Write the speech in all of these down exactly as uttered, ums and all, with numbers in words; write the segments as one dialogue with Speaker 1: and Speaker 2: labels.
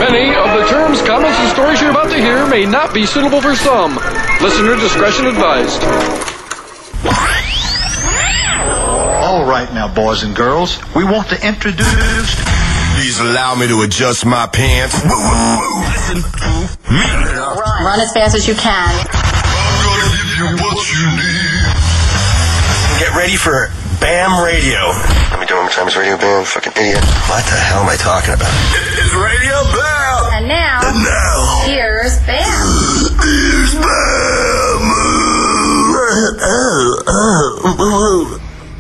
Speaker 1: Many of the terms, comments, and stories you're about to hear may not be suitable for some. Listener discretion advised.
Speaker 2: All right now, boys and girls, we want to introduce...
Speaker 3: Please allow me to adjust my pants. Listen to me.
Speaker 4: Run. Run as fast as you can.
Speaker 3: I'm gonna give you what you need. Get ready for BAM Radio. Let me do it one more time. It's Radio BAM, fucking idiot. What the hell am I talking about? It's Radio BAM.
Speaker 4: And now,
Speaker 3: and now,
Speaker 4: here's BAM.
Speaker 3: Here's BAM.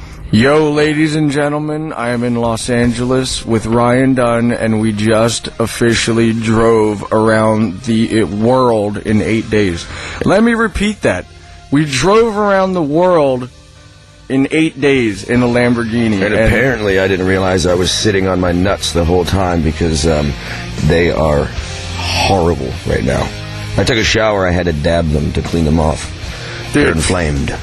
Speaker 5: Yo, ladies and gentlemen, I am in Los Angeles with Ryan Dunn, and we just officially drove around the world in eight days. Let me repeat that. We drove around the world in eight days in a Lamborghini.
Speaker 6: And, and apparently I didn't realize I was sitting on my nuts the whole time because um, they are horrible right now. I took a shower, I had to dab them to clean them off. Dude, they're inflamed.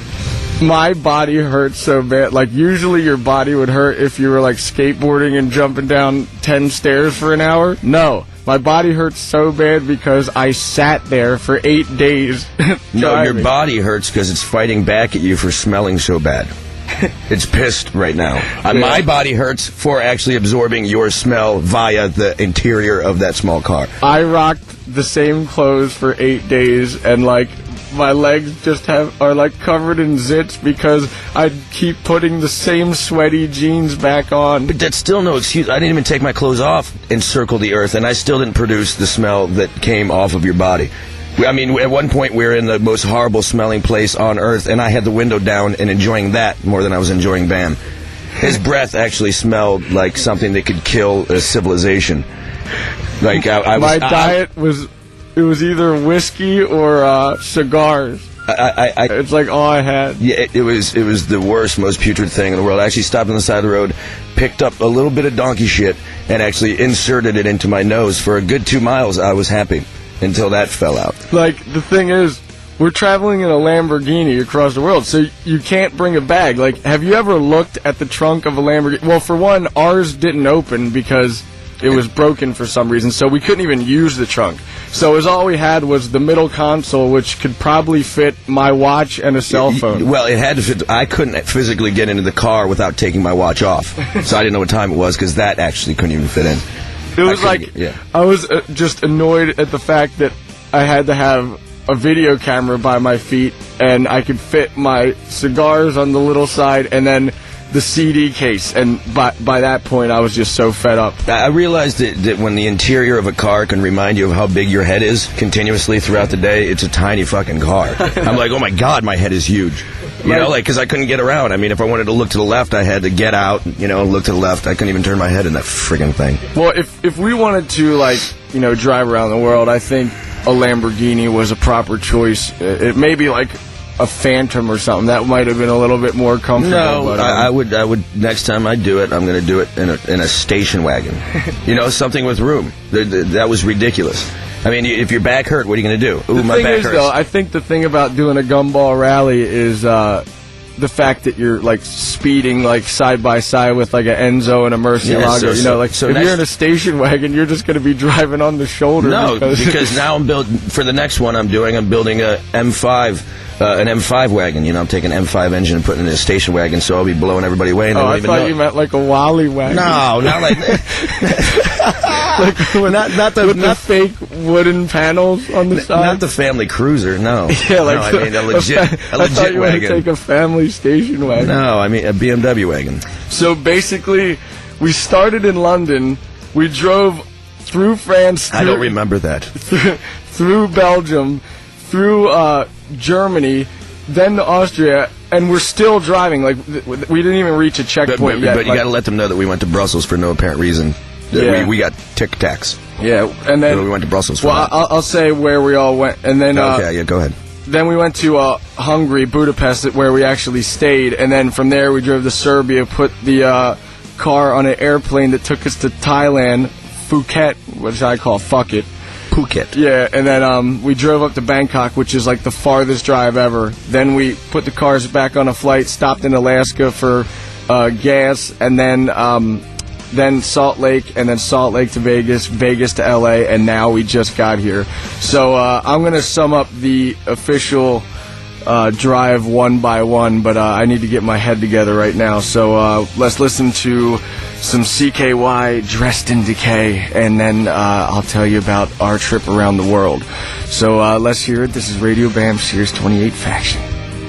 Speaker 5: My body hurts so bad. Like, usually your body would hurt if you were, like, skateboarding and jumping down ten stairs for an hour. No. My body hurts so bad because I sat there for eight days.
Speaker 6: No, your body hurts because it's fighting back at you for smelling so bad. It's pissed right now. Uh, my body hurts for actually absorbing your smell via the interior of that small car.
Speaker 5: I rocked the same clothes for eight days, and, like, my legs just have are like covered in zits because I keep putting the same sweaty jeans back on.
Speaker 6: But that's still no excuse. I didn't even take my clothes off and circle the earth, and I still didn't produce the smell that came off of your body. I mean, at one point we were in the most horrible smelling place on earth, and I had the window down and enjoying that more than I was enjoying BAM. His breath actually smelled like something that could kill a civilization. Like I, I was,
Speaker 5: my diet I, was. It was either whiskey or uh, cigars.
Speaker 6: I, I, I,
Speaker 5: it's like all I had.
Speaker 6: Yeah, it, it was it was the worst, most putrid thing in the world. I actually stopped on the side of the road, picked up a little bit of donkey shit, and actually inserted it into my nose. For a good two miles, I was happy until that fell out.
Speaker 5: Like, the thing is, we're traveling in a Lamborghini across the world, so you can't bring a bag. Like, have you ever looked at the trunk of a Lamborghini? Well, for one, ours didn't open because it was broken for some reason, so we couldn't even use the trunk. So as all we had was the middle console, which could probably fit my watch and a cell phone.
Speaker 6: Well, it had to fit. I couldn't physically get into the car without taking my watch off. So I didn't know what time it was because that actually couldn't even fit in.
Speaker 5: It was I like, yeah. I was uh, just annoyed at the fact that I had to have a video camera by my feet, and I could fit my cigars on the little side, and then the C D case, and by by that point I was just so fed up.
Speaker 6: I realized that, that when the interior of a car can remind you of how big your head is continuously throughout the day, it's a tiny fucking car. I'm like, oh my god, my head is huge. You know, like, because I couldn't get around. I mean, if I wanted to look to the left, I had to get out, you know, look to the left. I couldn't even turn my head in that friggin' thing.
Speaker 5: Well, if if we wanted to, like, you know, drive around the world, I think a Lamborghini was a proper choice. It may be like a Phantom or something that might have been a little bit more comfortable.
Speaker 6: No,
Speaker 5: but, um,
Speaker 6: I, I would. I would. Next time I do it, I'm going to do it in a in a station wagon. You know, something with room. The, the, that was ridiculous. I mean, if your back hurt, what are you going to do? Ooh,
Speaker 5: the
Speaker 6: my
Speaker 5: thing
Speaker 6: back
Speaker 5: is,
Speaker 6: hurts.
Speaker 5: though, I think the thing about doing a gumball rally is uh, the fact that you're like speeding like side by side with like an Enzo and a Murcielago.
Speaker 6: Yeah, so,
Speaker 5: you know, like
Speaker 6: so
Speaker 5: if
Speaker 6: next,
Speaker 5: you're in a station wagon, you're just going to be driving on the shoulder.
Speaker 6: No,
Speaker 5: because,
Speaker 6: because now I'm building for the next one. I'm doing. I'm building a M five. Uh, an M five wagon, you know, I'm taking an M five engine and putting it in a station wagon, so I'll be blowing everybody away. And
Speaker 5: oh,
Speaker 6: they won't
Speaker 5: I
Speaker 6: even
Speaker 5: thought
Speaker 6: know.
Speaker 5: you meant like a Wally wagon.
Speaker 6: No, not like that. like with, not not the
Speaker 5: with
Speaker 6: not
Speaker 5: the fake wooden panels on the
Speaker 6: n-
Speaker 5: side.
Speaker 6: Not the family cruiser. No.
Speaker 5: Yeah, like
Speaker 6: no, I mean a legit,
Speaker 5: a,
Speaker 6: a
Speaker 5: I
Speaker 6: legit
Speaker 5: thought you
Speaker 6: wagon.
Speaker 5: were to take a family station wagon.
Speaker 6: No, I mean a B M W wagon.
Speaker 5: So basically, we started in London. We drove through France. Through,
Speaker 6: I don't remember that.
Speaker 5: Through, through Belgium, through uh, Germany, then to Austria, and we're still driving. Like, we didn't even reach a checkpoint
Speaker 6: but, but,
Speaker 5: yet.
Speaker 6: But you
Speaker 5: like,
Speaker 6: got to let them know that we went to Brussels for no apparent reason.
Speaker 5: Yeah.
Speaker 6: We, we got Tic Tacs.
Speaker 5: Yeah, and then
Speaker 6: we went to Brussels for
Speaker 5: well,
Speaker 6: that.
Speaker 5: I'll, I'll say where we all went, and then uh,
Speaker 6: okay, yeah, go ahead.
Speaker 5: Then we went to uh, Hungary, Budapest, where we actually stayed, and then from there we drove to Serbia, put the uh, car on an airplane that took us to Thailand, Phuket, which I call fuck it.
Speaker 6: Phuket.
Speaker 5: Yeah, and then um, we drove up to Bangkok, which is like the farthest drive ever. Then we put the cars back on a flight, stopped in Alaska for uh, gas, and then um, then Salt Lake, and then Salt Lake to Vegas, Vegas to L A, and now we just got here. So uh, I'm going to sum up the official uh, drive one by one, but uh, I need to get my head together right now. So uh, let's listen to some C K Y, Dressed in Decay, and then uh, I'll tell you about our trip around the world. So uh, let's hear it. This is Radio Bam Series twenty-eight Faction.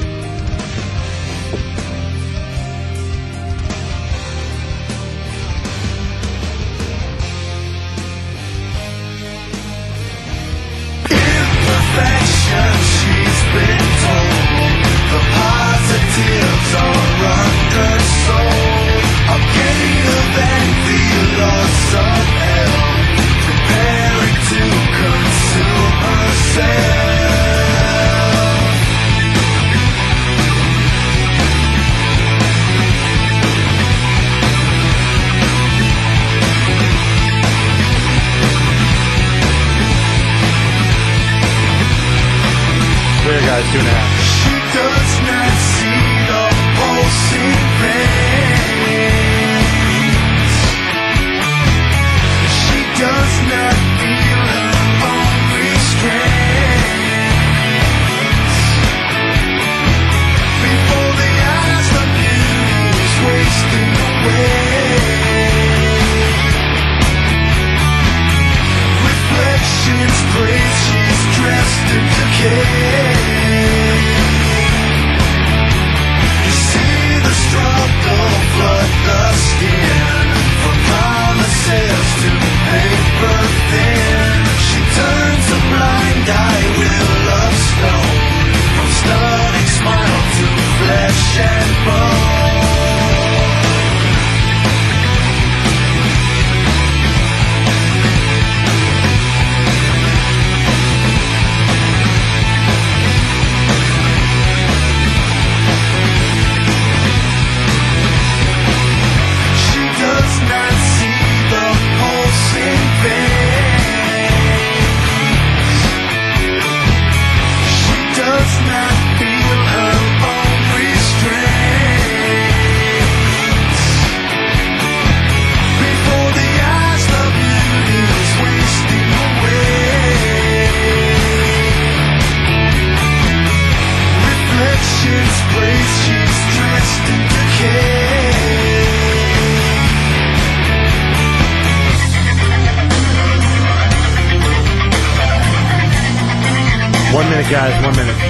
Speaker 7: One minute, guys, one minute.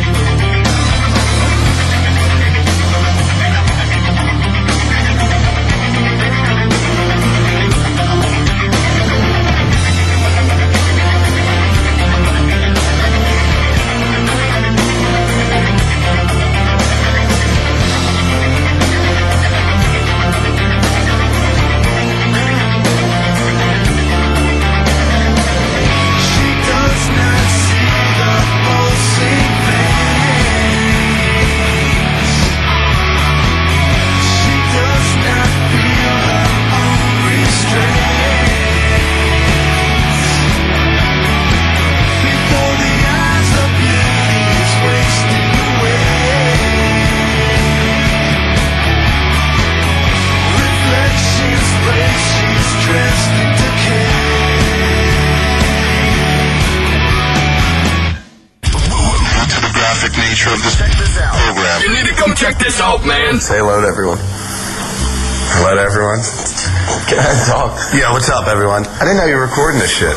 Speaker 3: Check this out, man. Say hello to everyone. Hello to everyone. Can I talk? Yeah, what's up, everyone? I didn't know you were recording this shit.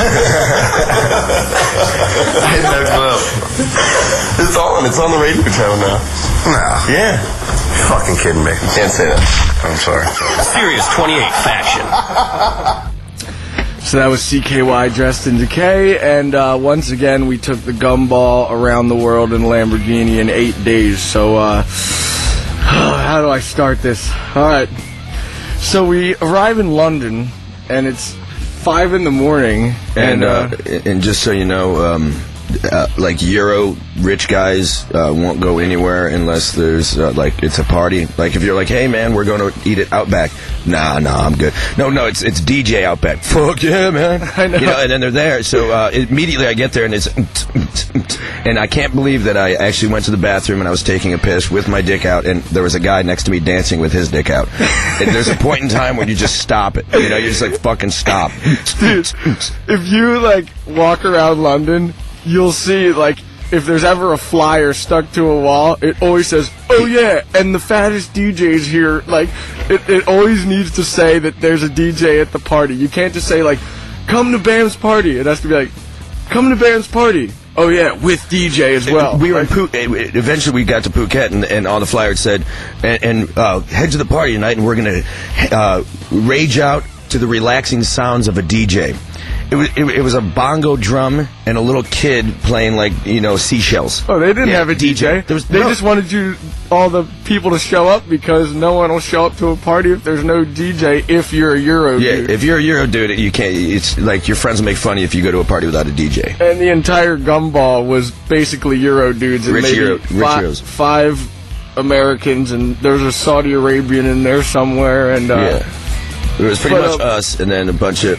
Speaker 3: I had no clue. It's on. It's on the radio channel now. No. Yeah. You're fucking kidding me. You can't say that. I'm sorry.
Speaker 8: Serious twenty-eight Faction.
Speaker 5: So that was C K Y, Dressed in Decay, and uh, once again we took the gumball around the world in a Lamborghini in eight days. So uh, how do I start this? All right. So we arrive in London, and it's five in the morning,
Speaker 6: And
Speaker 5: and
Speaker 6: uh,
Speaker 5: uh,
Speaker 6: and just so you know, um, uh, like Euro rich guys uh, won't go anywhere unless there's uh, like it's a party. Like if you're like, hey man, we're going to eat at Outback. Nah, nah, I'm good. No, no, it's it's D J Outback. Fuck yeah, man.
Speaker 5: I know.
Speaker 6: You know, and then they're there. So uh, immediately I get there and it's, and I can't believe that I actually went to the bathroom and I was taking a piss with my dick out, and there was a guy next to me dancing with his dick out. And there's a point in time where you just stop it. You know, you're just like, fucking stop.
Speaker 5: Dude, if you like walk around London, you'll see like if there's ever a flyer stuck to a wall, it always says, "Oh yeah," and the fattest D J's here. Like it, it always needs to say that there's a D J at the party. You can't just say like, "Come to Bam's party." It has to be like, "Come to Bam's party." Oh yeah, with D J as well.
Speaker 6: We were in Phuket. Eventually, we got to Phuket, and, and on the flyer it said, "And, and uh, head to the party tonight, and we're gonna uh, rage out to the relaxing sounds of a D J." It was it, it was a bongo drum and a little kid playing like you know seashells.
Speaker 5: Oh, they didn't
Speaker 6: Yeah,
Speaker 5: have a D J.
Speaker 6: There was,
Speaker 5: they
Speaker 6: no.
Speaker 5: just wanted you, all the people, to show up because no one will show up to a party if there's no D J. If you're a Euro
Speaker 6: Yeah,
Speaker 5: dude.
Speaker 6: if you're a Euro dude, you can't. It's like your friends will make fun of you if you go to a party without a D J.
Speaker 5: And the entire gumball was basically Euro dudes and
Speaker 6: Rich
Speaker 5: maybe
Speaker 6: Euro- rich
Speaker 5: fi-
Speaker 6: Euros.
Speaker 5: five Americans, and there's a Saudi Arabian in there somewhere. And uh,
Speaker 6: Yeah. It was pretty
Speaker 5: But,
Speaker 6: much
Speaker 5: uh,
Speaker 6: us, and then a bunch of.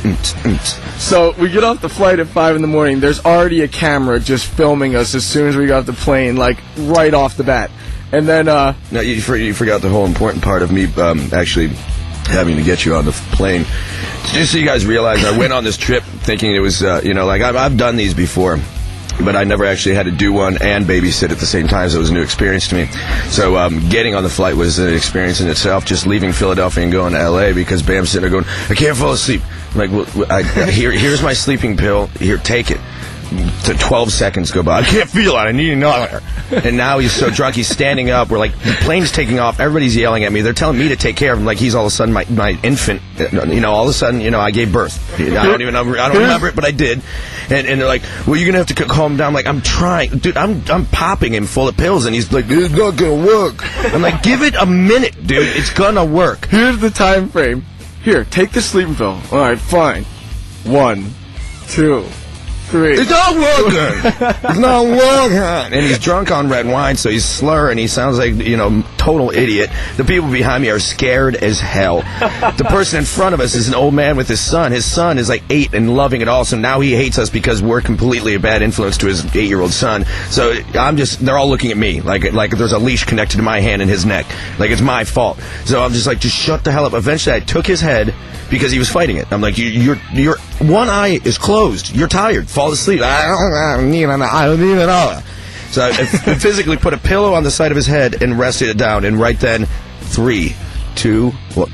Speaker 5: so we get off the flight at five in the morning. There's already a camera just filming us as soon as we got off the plane, like right off the bat. And then uh,
Speaker 6: No, you, for, you forgot the whole important part of me um, actually having to get you on the f- plane. Just so you guys realize, I went on this trip thinking it was, uh, you know, like I've, I've done these before, but I never actually had to do one and babysit at the same time, so it was a new experience to me. So um, getting on the flight was an experience in itself, just leaving Philadelphia and going to L A because Bam's sitting there going, I can't fall asleep. I'm like, well, I, here, here's my sleeping pill. Here, take it. To twelve seconds go by. I can't feel it. I need another. And now he's so drunk, he's standing up. We're like, the plane's taking off. Everybody's yelling at me. They're telling me to take care of him. Like he's all of a sudden my, my infant. You know, all of a sudden, you know, I gave birth. I don't even know. I don't remember it, but I did. And, and they're like, well, you're gonna have to c- calm down. I'm like, I'm trying, dude. I'm I'm popping him full of pills, and he's like, it's not gonna work. I'm like, give it a minute, dude. It's gonna work.
Speaker 5: here's the time frame. Here, take the sleeping pill. All right, fine. One, two. Three.
Speaker 6: It's not working. It's not working. And he's drunk on red wine, so he's slurring. He sounds like, you know, total idiot. The people behind me are scared as hell. The person in front of us is an old man with his son. His son is like eight and loving it all, so now he hates us because we're completely a bad influence to his eight-year-old son. So I'm just, they're all looking at me like like there's a leash connected to my hand and his neck. Like it's my fault. So I'm just like, just shut the hell up. Eventually I took his head because he was fighting it. I'm like, you, you're, your one eye is closed. You're tired. Fall asleep. I don't need an I don't need an eye. So I, I physically put a pillow on the side of his head and rested it down. And right then, three, two, one.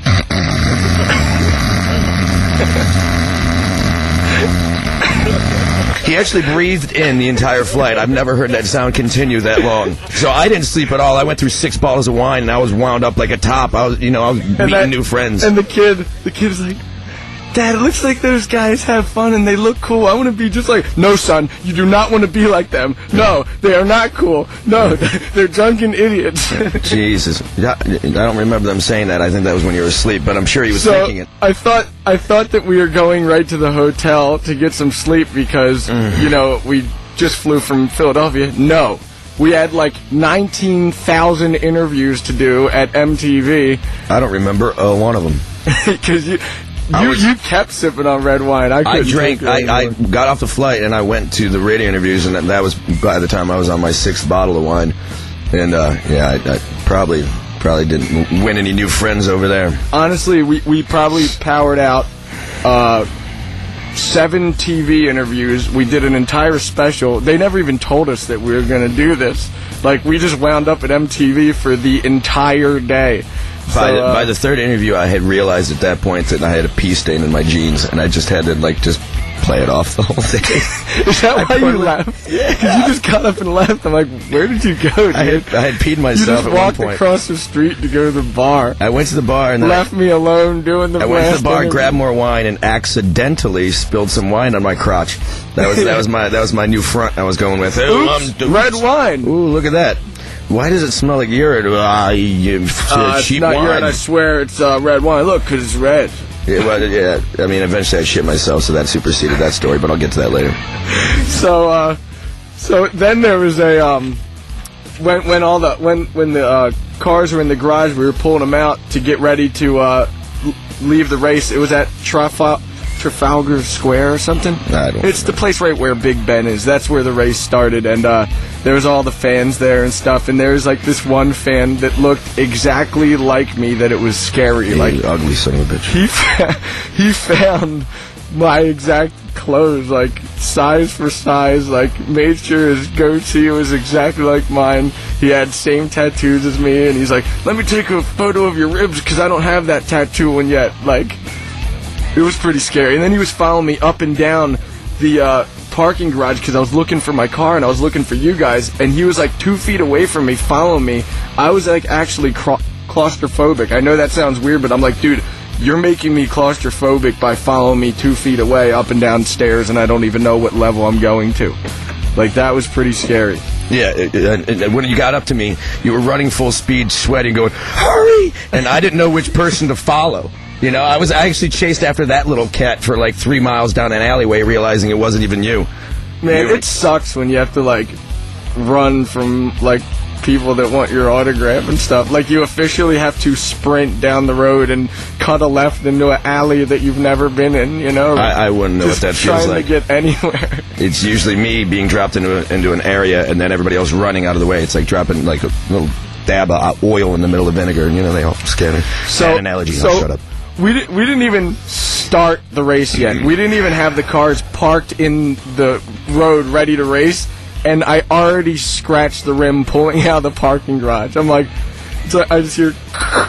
Speaker 6: He actually breathed in the entire flight. I've never heard that sound continue that long. So I didn't sleep at all. I went through six bottles of wine, and I was wound up like a top. I was, you know, I was meeting
Speaker 5: that-
Speaker 6: new friends.
Speaker 5: And the kid, the kid's like, Dad, it looks like those guys have fun and they look cool. I want to be just like... No, son, you do not want to be like them. No, they are not cool. No, they're drunken idiots.
Speaker 6: Jesus. Yeah, I don't remember them saying that. I think that was when you were asleep, but I'm sure he was
Speaker 5: So
Speaker 6: thinking it.
Speaker 5: I thought I thought that we were going right to the hotel to get some sleep because,
Speaker 6: Mm.
Speaker 5: you know, we just flew from Philadelphia. No. We had like nineteen thousand interviews to do at M T V.
Speaker 6: I don't remember uh, one of them.
Speaker 5: Because you...
Speaker 6: I
Speaker 5: You,
Speaker 6: was-
Speaker 5: you kept sipping on red wine. I,
Speaker 6: I
Speaker 5: couldn't
Speaker 6: drank.
Speaker 5: take it
Speaker 6: I, I
Speaker 5: anymore.
Speaker 6: got off the flight and I went to the radio interviews, and that, that was by the time I was on my sixth bottle of wine. And uh, yeah, I, I probably probably didn't win any new friends over there.
Speaker 5: Honestly, we, we probably powered out uh, seven T V interviews. We did an entire special. They never even told us that we were going to do this. Like, we just wound up at M T V for the entire day.
Speaker 6: By,
Speaker 5: So,
Speaker 6: the,
Speaker 5: uh,
Speaker 6: by the third interview, I had realized at that point that I had a pee stain in my jeans, and I just had to like just play it off the whole day.
Speaker 5: Is that
Speaker 6: I
Speaker 5: why you
Speaker 6: totally-
Speaker 5: left? Because you just got up and left. I'm like, where did you go, dude?
Speaker 6: I had, I had peed
Speaker 5: you
Speaker 6: myself
Speaker 5: just
Speaker 6: at one
Speaker 5: walked
Speaker 6: point.
Speaker 5: across the street to go to the bar.
Speaker 6: I went to the bar and then
Speaker 5: Left me alone doing the
Speaker 6: I went to
Speaker 5: last
Speaker 6: the bar,
Speaker 5: interview.
Speaker 6: grabbed more wine, and accidentally spilled some wine on my crotch. That was that was my that was my new front I was going with.
Speaker 5: Oops, red wine.
Speaker 6: Ooh, look at that. Why does it smell like urine? Ah, you
Speaker 5: Uh, it's
Speaker 6: cheap
Speaker 5: not
Speaker 6: wine.
Speaker 5: urine, I swear it's uh, red wine. Look, because it's red.
Speaker 6: Yeah, well, yeah, I mean, eventually I shit myself, so that superseded that story, but I'll get to that later.
Speaker 5: So, uh, So then there was a um, when when all the when when the uh, cars were in the garage, we were pulling them out to get ready to uh, l- leave the race. It was at Trafal- Trafalgar Square or something.
Speaker 6: I don't
Speaker 5: it's the place right where Big Ben is. That's where the race started, and uh, there was all the fans there and stuff. And there was like this one fan that looked exactly like me. That it was scary.
Speaker 6: You
Speaker 5: like
Speaker 6: ugly son of a bitch.
Speaker 5: He fa- he found my exact clothes, like size for size, like made sure his goatee was exactly like mine. He had same tattoos as me, and he's like, let me take a photo of your ribs because I don't have that tattoo one yet. Like, it was pretty scary. And then he was following me up and down the uh, parking garage because I was looking for my car and I was looking for you guys, and he was like two feet away from me following me. I was like actually cra- claustrophobic. I know that sounds weird, but I'm like, dude, you're making me claustrophobic by following me two feet away up and down stairs, and I don't even know what level I'm going to. Like, that was pretty scary.
Speaker 6: Yeah, and, and when you got up to me, you were running full speed, sweating, going, hurry! And I didn't know which person to follow. You know, I was I actually chased after that little cat for like three miles down an alleyway, realizing it wasn't even you.
Speaker 5: Man,
Speaker 6: you
Speaker 5: it sucks when you have to, like, run from, like, people that want your autograph and stuff. Like, you officially have to sprint down the road and cut a left into an alley that you've never been in, you know?
Speaker 6: I, I wouldn't know
Speaker 5: Just
Speaker 6: what that feels like.
Speaker 5: trying to get anywhere.
Speaker 6: It's usually me being dropped into a, into an area and then everybody else running out of the way. It's like dropping like a little dab of oil in the middle of vinegar, and you know, they all scare me.
Speaker 5: So,
Speaker 6: Bad analogy.
Speaker 5: so
Speaker 6: I'll shut up.
Speaker 5: We, di- we didn't even start the race yet. We didn't even have the cars parked in the road ready to race, and I already scratched the rim pulling out of the parking garage. I'm like, so I just hear,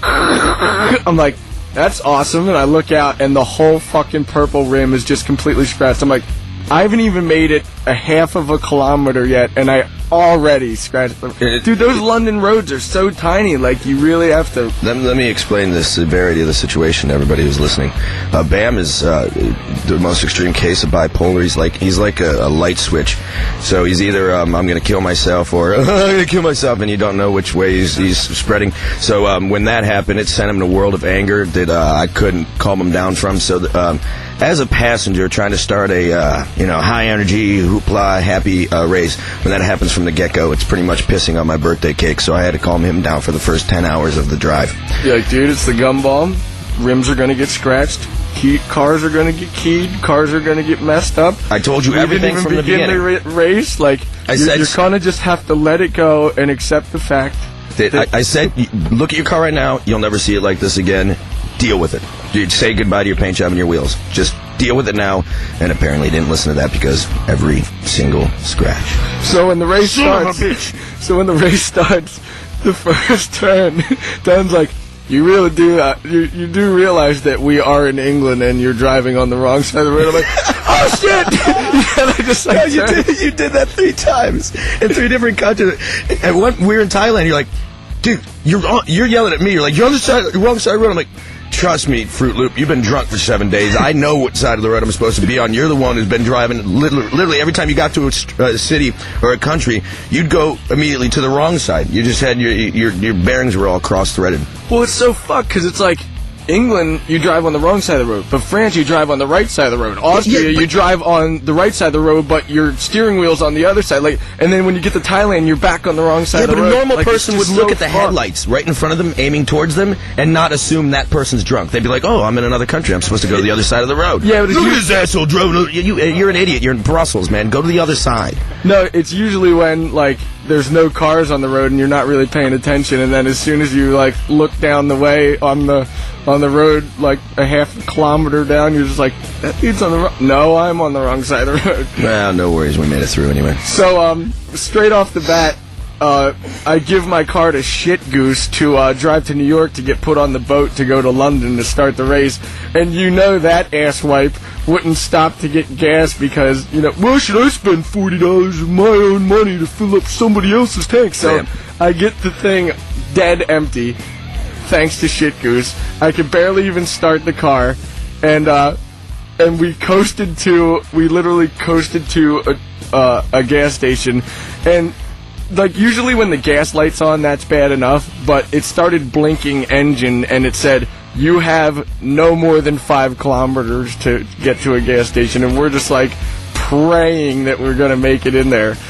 Speaker 5: I'm like, that's awesome. And I look out, and the whole fucking purple rim is just completely scratched. I'm like, I haven't even made it a half of a kilometer yet, and I already scratched them. Dude, those London roads are so tiny, like, you really have to...
Speaker 6: Let, let me explain the severity of the situation to everybody who's listening. Uh, Bam is uh, the most extreme case of bipolar. He's like he's like a, a light switch. So he's either, um, I'm going to kill myself, or I'm going to kill myself, and you don't know which way he's, he's spreading. So um, when that happened, it sent him in a world of anger that uh, I couldn't calm him down from. So th- um, as a passenger trying to start a uh, you know high-energy, hoopla, happy uh, race, when that happens from the get-go, it's pretty much pissing on my birthday cake, so I had to calm him down for the first ten hours of the drive.
Speaker 5: You're like, dude, it's the gumball. Rims are going to get scratched. Key- cars are going to get keyed. Cars are going to get messed up.
Speaker 6: I told you
Speaker 5: we
Speaker 6: everything
Speaker 5: didn't even
Speaker 6: from the
Speaker 5: begin
Speaker 6: beginning.
Speaker 5: the ra- race. Like,
Speaker 6: I
Speaker 5: you're,
Speaker 6: said-
Speaker 5: you're going to just have to let it go and accept the fact
Speaker 6: That
Speaker 5: that...
Speaker 6: I, I said, y- look at your car right now. You'll never see it like this again. Deal with it. Dude, say goodbye to your paint job and your wheels. Just deal with it now. And apparently didn't listen to that because every single scratch.
Speaker 5: So when the race
Speaker 6: Son of a
Speaker 5: starts... So when the race starts, the first turn, Dan's like, you really do uh, you, you do realize that we are in England and you're driving on the wrong side of the road. I'm like, oh shit! And I just like,
Speaker 6: Yeah, you did, you did that three times in three different countries. And when we were in Thailand, you're like, dude, you're on, you're yelling at me. You're like, you're on the side, the wrong side of the road. I'm like, trust me, Fruit Loop, you've been drunk for seven days. I know what side of the road I'm supposed to be on. You're the one who's been driving. Literally, literally every time you got to a, st- a city or a country, you'd go immediately to the wrong side. You just had your your, your bearings were all cross-threaded.
Speaker 5: well, it's so fucked because it's like, England, you drive on the wrong side of the road. But France, you drive on the right side of the road. Austria,
Speaker 6: Yeah, but-
Speaker 5: you drive on the right side of the road, but your steering wheel's on the other side. Like, and then when you get to Thailand, you're back on the wrong side
Speaker 6: Yeah,
Speaker 5: of the
Speaker 6: but
Speaker 5: road.
Speaker 6: a normal
Speaker 5: Like, it's
Speaker 6: person would
Speaker 5: just
Speaker 6: look
Speaker 5: so
Speaker 6: at the
Speaker 5: fucked.
Speaker 6: headlights right in front of them, aiming towards them, and not assume that person's drunk. They'd be like, "Oh, I'm in another country. I'm supposed to go to the other side of the road."
Speaker 5: Yeah, but if
Speaker 6: look
Speaker 5: you-
Speaker 6: at this asshole driving. You, you, you're an idiot. You're in Brussels, man. Go to the other side.
Speaker 5: No, it's usually when, like, there's no cars on the road and you're not really paying attention, and then as soon as you, like, look down the way on the on the road, like, a half a kilometer down, you're just like, that dude's on the wrong... No, I'm on the wrong side of the road.
Speaker 6: Well, no worries. We made it through anyway.
Speaker 5: So, um, straight off the bat, uh, I give my car to Shit Goose to uh, drive to New York to get put on the boat to go to London to start the race. And you know that asswipe wouldn't stop to get gas because, you know, well, should I spend forty dollars of my own money to fill up somebody else's tank? So
Speaker 6: Damn.
Speaker 5: I get the thing dead empty, thanks to Shit Goose. I could barely even start the car. And, uh... And we coasted to, we literally coasted to a, uh, a gas station, and like usually when the gas light's on, that's bad enough, but it started blinking engine, and it said, you have no more than five kilometers to get to a gas station, and we're just like praying that we're gonna make it in there.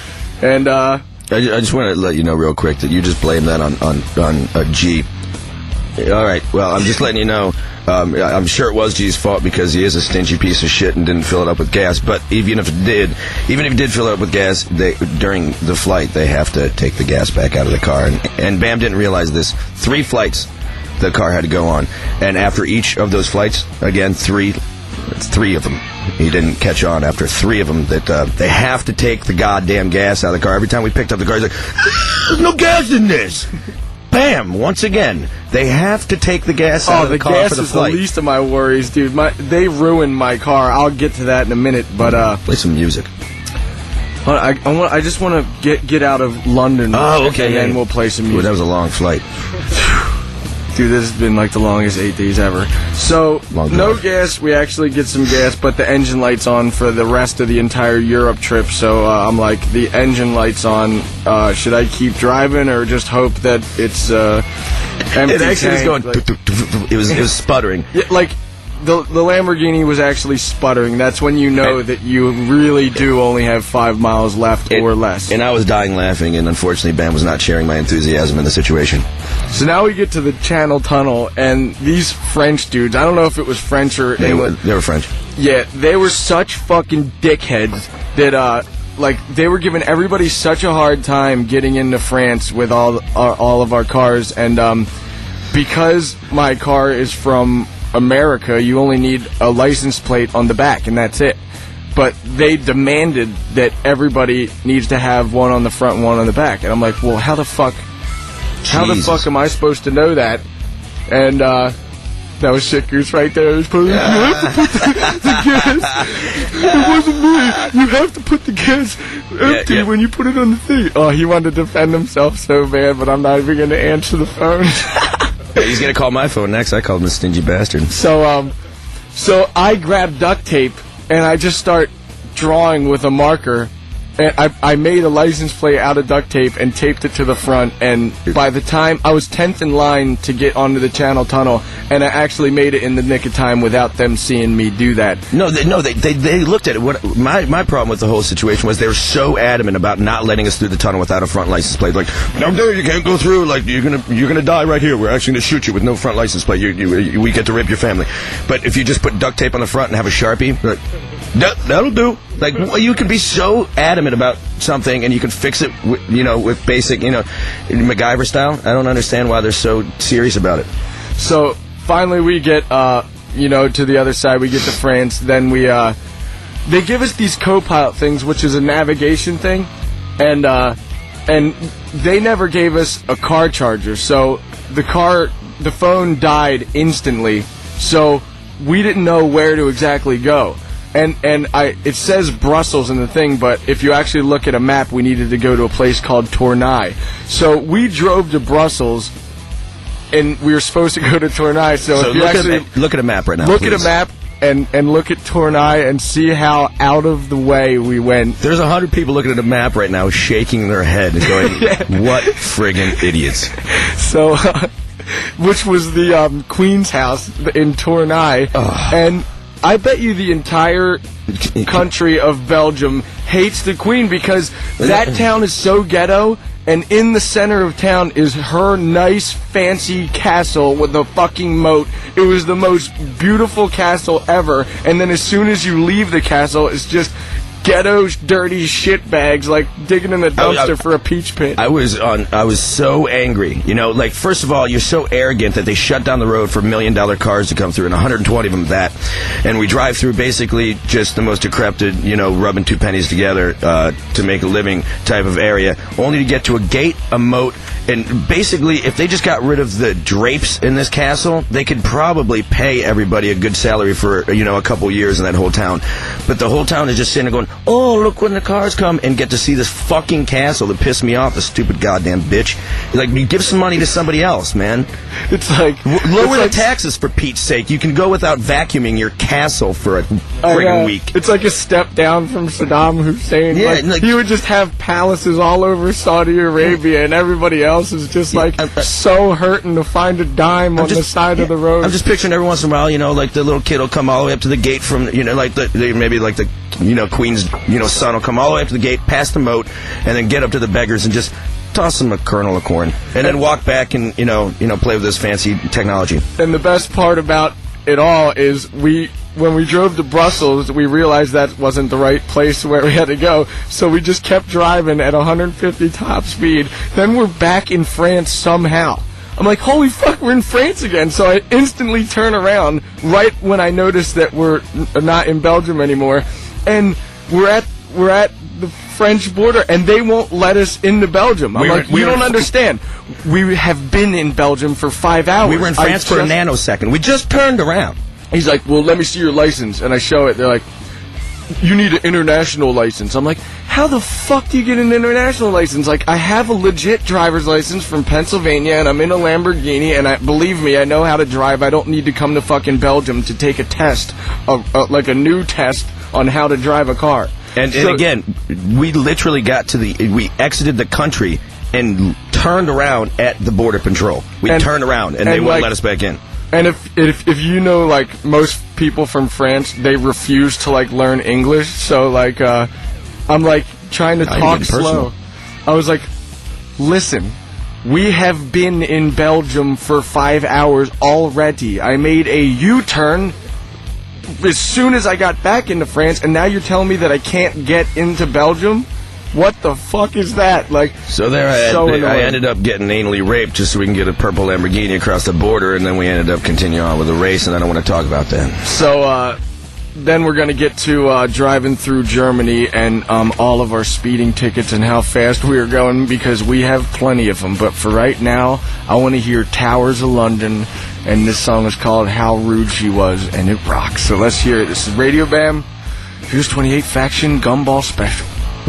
Speaker 5: And uh,
Speaker 6: I, I just want to let you know real quick that you just blame that on on on a G. All right. Well, I'm just letting you know. Um, I'm sure it was G's fault because he is a stingy piece of shit and didn't fill it up with gas. But even if it did, even if he did fill it up with gas, they, during the flight, they have to take the gas back out of the car. And, and Bam didn't realize this. Three flights the car had to go on. And after each of those flights, again, three, three of them, he didn't catch on after three of them that uh, they have to take the goddamn gas out of the car. Every time we picked up the car, he's like, there's no gas in this. Bam! Once again, they have to take the gas out
Speaker 5: oh,
Speaker 6: of the,
Speaker 5: the
Speaker 6: car
Speaker 5: gas
Speaker 6: for the
Speaker 5: is
Speaker 6: flight.
Speaker 5: the least of my worries, dude. My, they ruined my car. I'll get to that in a minute, but uh,
Speaker 6: play some music.
Speaker 5: I, I, want, I just want to get get out of London.
Speaker 6: Oh, okay.
Speaker 5: And
Speaker 6: yeah.
Speaker 5: then we'll play some music.
Speaker 6: Well, that was a long flight.
Speaker 5: Dude, this has been like the longest eight days ever. So,
Speaker 6: Long
Speaker 5: no
Speaker 6: drive.
Speaker 5: gas. We actually get some gas, but the engine light's on for the rest of the entire Europe trip. So uh, I'm like, the engine light's on. Uh, should I keep driving or just hope that it's uh, empty?
Speaker 6: It actually was
Speaker 5: tank?
Speaker 6: going.
Speaker 5: Like,
Speaker 6: It was it was sputtering.
Speaker 5: yeah, like the the Lamborghini was actually sputtering. That's when you know
Speaker 6: And-
Speaker 5: that you really do only have five miles left
Speaker 6: And-
Speaker 5: or less.
Speaker 6: And I was dying laughing, and unfortunately, Bam was not sharing my enthusiasm in the situation.
Speaker 5: So now we get to the Channel Tunnel, and these French dudes, I don't know if it was French or
Speaker 6: They were,
Speaker 5: English.
Speaker 6: they were French.
Speaker 5: Yeah, they were such fucking dickheads that, uh, like, they were giving everybody such a hard time getting into France with all our, all of our cars, and um, because my car is from America, you only need a license plate on the back, and that's it. But they demanded that everybody needs to have one on the front and one on the back, and I'm like, well, how the fuck... How the
Speaker 6: Jesus.
Speaker 5: fuck am I supposed to know that? And uh, that was Shit Goose right there. It was probably, you have to put the, the gas. It wasn't me. You have to put the gas empty
Speaker 6: Yeah, yeah.
Speaker 5: when you put it on the thing. Oh, he wanted to defend himself so bad, but I'm not even going to answer the phone.
Speaker 6: Yeah, he's gonna call my phone next. I called him a stingy bastard.
Speaker 5: So, um, so I grab duct tape and I just start drawing with a marker. And I, I made a license plate out of duct tape and taped it to the front, and by the time I was tenth in line to get onto the Channel Tunnel, and I actually made it in the nick of time without them seeing me do that.
Speaker 6: No, they, no, they, they they looked at it. What my my problem with the whole situation was they were so adamant about not letting us through the tunnel without a front license plate. Like, no, no, you can't go through. Like, you're gonna you're gonna die right here. We're actually gonna shoot you with no front license plate. You, you, you, we get to rip your family. But if you just put duct tape on the front and have a Sharpie, like, that, that'll do. Like, well, you can be so adamant about something and you can fix it, with, you know, with basic, you know, MacGyver style. I don't understand why they're so serious about it.
Speaker 5: So finally we get, uh, you know, to the other side. We get to France. Then we, uh, they give us these co-pilot things, which is a navigation thing, and uh, and they never gave us a car charger. So the car, the phone died instantly. So we didn't know where to exactly go. And and I it says Brussels in the thing, but if you actually look at a map, we needed to go to a place called Tournai. So we drove to Brussels, and we were supposed to go to Tournai. So,
Speaker 6: So
Speaker 5: if you
Speaker 6: look
Speaker 5: actually
Speaker 6: at look at a map right now.
Speaker 5: look
Speaker 6: please.
Speaker 5: at a map and and look at Tournai and see how out of the way we went.
Speaker 6: There's a hundred people looking at a map right now, shaking their head and going, "What friggin' idiots!"
Speaker 5: So, uh, which was the um, Queen's house in Tournai,
Speaker 6: Ugh.
Speaker 5: and I bet you the entire country of Belgium hates the Queen because that town is so ghetto, and in the center of town is her nice, fancy castle with a fucking moat. It was the most beautiful castle ever, and then as soon as you leave the castle, it's just ghetto, dirty shit bags, like digging in a dumpster
Speaker 6: I-
Speaker 5: for a peach pit.
Speaker 6: I was on. I was so angry. You know, like first of all, you're so arrogant that they shut down the road for million dollar cars to come through, and one hundred twenty of them that, and we drive through basically just the most decrepit, you know, rubbing two pennies together uh, to make a living type of area, only to get to a gate, a moat, and basically, if they just got rid of the drapes in this castle, they could probably pay everybody a good salary for you know a couple years in that whole town. But the whole town is just sitting there going, oh, look when the cars come, and get to see this fucking castle that pissed me off, the stupid goddamn bitch. Like, you give some money to somebody else, man.
Speaker 5: It's like
Speaker 6: W-
Speaker 5: it's
Speaker 6: lower
Speaker 5: like,
Speaker 6: the taxes, for Pete's sake. You can go without vacuuming your castle for a
Speaker 5: I
Speaker 6: friggin'
Speaker 5: know.
Speaker 6: week.
Speaker 5: It's like a step down from Saddam Hussein.
Speaker 6: Yeah,
Speaker 5: like,
Speaker 6: like-
Speaker 5: he would just have palaces all over Saudi Arabia, and everybody else else is just like so hurting to find a dime
Speaker 6: I'm
Speaker 5: on
Speaker 6: just,
Speaker 5: the side
Speaker 6: yeah,
Speaker 5: of the road.
Speaker 6: I'm just picturing every once in a while, you know, like the little kid will come all the way up to the gate from, you know, like the, the maybe like the, you know, Queen's, you know, son will come all the way up to the gate, past the moat, and then get up to the beggars and just toss them a kernel of corn, and then walk back and, you know, you know, play with this fancy technology.
Speaker 5: And the best part about it all is we, when we drove to Brussels, we realized that wasn't the right place where we had to go, so we just kept driving at one hundred fifty top speed. Then we're back in France somehow. I'm like, holy fuck, we're in France again. So I instantly turn around right when I notice that we're n- not in Belgium anymore, and we're at we're at the French border, and they won't let us into Belgium. I'm
Speaker 6: We were-
Speaker 5: like,
Speaker 6: we
Speaker 5: you
Speaker 6: were-
Speaker 5: don't understand. We have been in Belgium for five hours.
Speaker 6: We were in France
Speaker 5: I
Speaker 6: for a
Speaker 5: just-
Speaker 6: nanosecond. We just turned around.
Speaker 5: He's like, well, let me see your license. And I show it. They're like, you need an international license. I'm like, how the fuck do you get an international license? Like, I have a legit driver's license from Pennsylvania, and I'm in a Lamborghini, and I, believe me, I know how to drive. I don't need to come to fucking Belgium to take a test, a, a, like a new test on how to drive a car.
Speaker 6: And,
Speaker 5: So-
Speaker 6: and again, we literally got to the, we exited the country and turned around at the border patrol. We
Speaker 5: And-
Speaker 6: turned around, and, they
Speaker 5: and,
Speaker 6: wouldn't
Speaker 5: like-
Speaker 6: let us back in.
Speaker 5: And if, if if you know, like, most people from France, they refuse to, like, learn English. So, like, uh, I'm, like, trying to
Speaker 6: Now you're
Speaker 5: talk
Speaker 6: getting personal.
Speaker 5: slow. I was like, listen, we have been in Belgium for five hours already. I made a U-turn as soon as I got back into France, and now you're telling me that I can't get into Belgium? What the fuck is that? Like,
Speaker 6: So there I,
Speaker 5: so
Speaker 6: I
Speaker 5: annoying.
Speaker 6: ended up getting anally raped just so we can get a purple Lamborghini across the border, and then we ended up continuing on with the race, and I don't want to talk about that.
Speaker 5: So, uh, then we're going to get to uh, driving through Germany and um, all of our speeding tickets and how fast we are going, because we have plenty of them. But for right now, I want to hear Towers of London, and this song is called How Rude She Was, and it rocks. So let's hear it. This is Radio Bam. Here's twenty-eight Faction Gumball Special.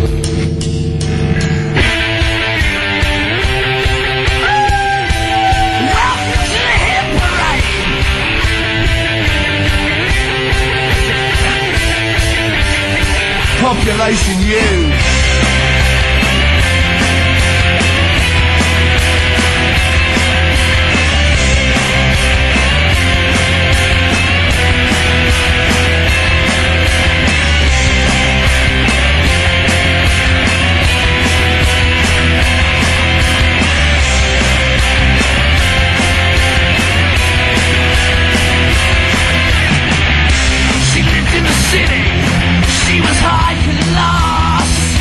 Speaker 3: Population you.
Speaker 9: She lived in the city. She was high class.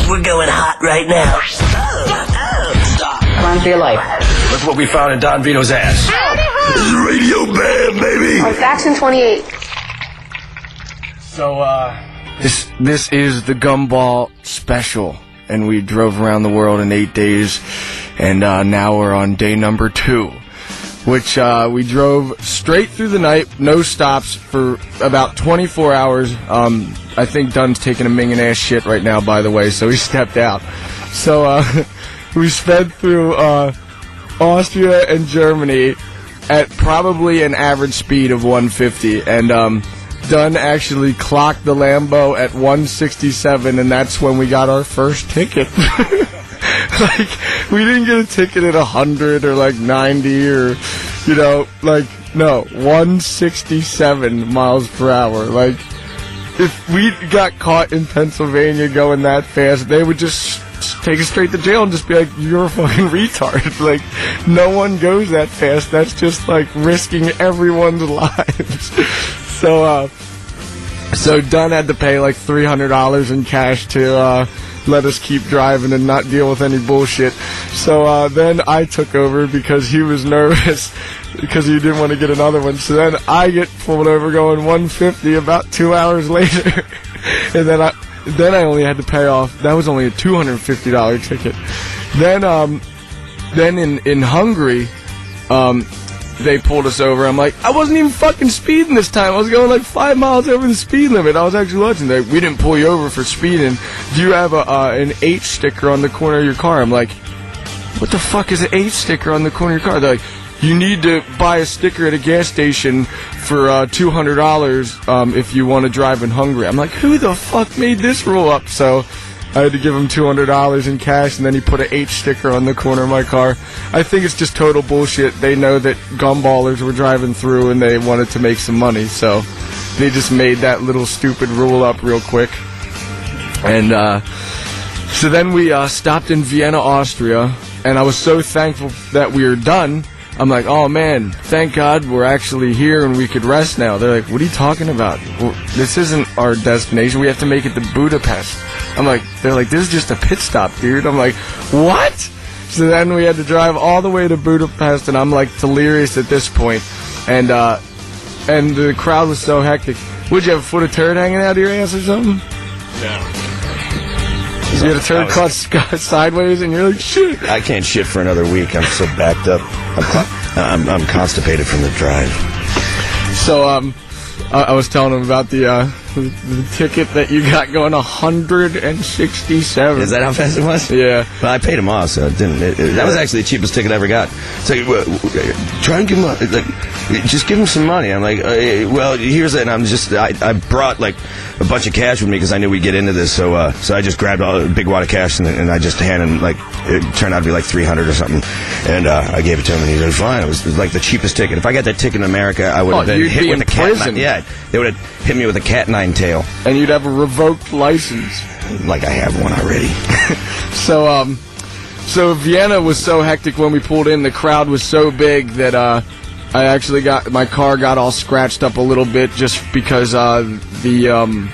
Speaker 3: we're going hot right now. Oh, oh, stop.
Speaker 4: Run for your life.
Speaker 8: Look what we found in Don Vito's ass.
Speaker 3: This is Radio Bam, baby.
Speaker 4: On Faction twenty-eight.
Speaker 5: So, uh, this this is the Gumball Special, and we drove around the world in eight days, and uh, now we're on day number two, which uh, we drove straight through the night, no stops, for about twenty-four hours. Um, I think Dunn's taking a minging ass shit right now, by the way, so he stepped out. So uh, we sped through uh, Austria and Germany at probably an average speed of one fifty, and um, Dunn actually clocked the Lambo at one sixty-seven, and that's when we got our first ticket. Like, we didn't get a ticket at one hundred or like ninety or, you know, like, no, one sixty-seven miles per hour. Like, if we got caught in Pennsylvania going that fast, they would just take us straight to jail and just be like, you're a fucking retard. Like, no one goes that fast. That's just like risking everyone's lives. So, uh, so Dunn had to pay like three hundred dollars in cash to, uh, let us keep driving and not deal with any bullshit. So, uh, then I took over because he was nervous because he didn't want to get another one. So then I get pulled over going one fifty about two hours later. And then I, then I only had to pay off, that was only a two hundred fifty dollars ticket. Then, um, then in, in Hungary, um, they pulled us over. I'm like, I wasn't even fucking speeding this time. I was going like five miles over the speed limit. I was actually watching. They're like, we didn't pull you over for speeding. Do you have a uh, an H sticker on the corner of your car? I'm like, what the fuck is an H sticker on the corner of your car? They're like, you need to buy a sticker at a gas station for uh, two hundred dollars um, if you want to drive in Hungary. I'm like, who the fuck made this rule up? So I had to give him two hundred dollars in cash, and then he put an H sticker on the corner of my car. I think it's just total bullshit. They know that gumballers were driving through, and they wanted to make some money, so they just made that little stupid rule up real quick. And uh, so then we uh, stopped in Vienna, Austria, and I was so thankful that we were done. I'm like, oh man, thank God we're actually here and we could rest now. They're like, what are you talking about? Well, this isn't our destination. We have to make it to Budapest. I'm like, they're like, this is just a pit stop, dude. I'm like, what? So then we had to drive all the way to Budapest, and I'm like delirious at this point. And uh, and the crowd was so hectic. Would you have a foot of turd hanging out of your ass or something?
Speaker 6: No.
Speaker 5: You had a turd caught sideways, and you're like, shit.
Speaker 6: I can't shit for another week. I'm so backed up. I'm, I'm, I'm constipated from the drive.
Speaker 5: So, um, I, I was telling him about the, uh, the, the ticket that you got going one hundred sixty-seven.
Speaker 6: Is that how fast it was?
Speaker 5: Yeah.
Speaker 6: Well, I paid him off, so it didn't. It, it, that was actually the cheapest ticket I ever got. So, uh, try and give him, a, like, just give him some money. I'm like, uh, well, here's it. And I'm just, I, I brought like a bunch of cash with me because I knew we'd get into this. So, uh, so I just grabbed all, a big wad of cash and, and I just handed him, like, it turned out to be like three hundred or something. And uh, I gave it to him, and he was fine. It was, it was like the cheapest ticket. If I got that ticket in America, I would have
Speaker 5: oh,
Speaker 6: been
Speaker 5: you'd
Speaker 6: hit
Speaker 5: be
Speaker 6: with
Speaker 5: in
Speaker 6: a cat
Speaker 5: prison.
Speaker 6: nine. Yeah, they would have hit me with a cat nine tail.
Speaker 5: And you'd have a revoked license.
Speaker 6: Like I have one already.
Speaker 5: So, um, so Vienna was so hectic when we pulled in. The crowd was so big that uh, I actually got my car got all scratched up a little bit just because uh, the um,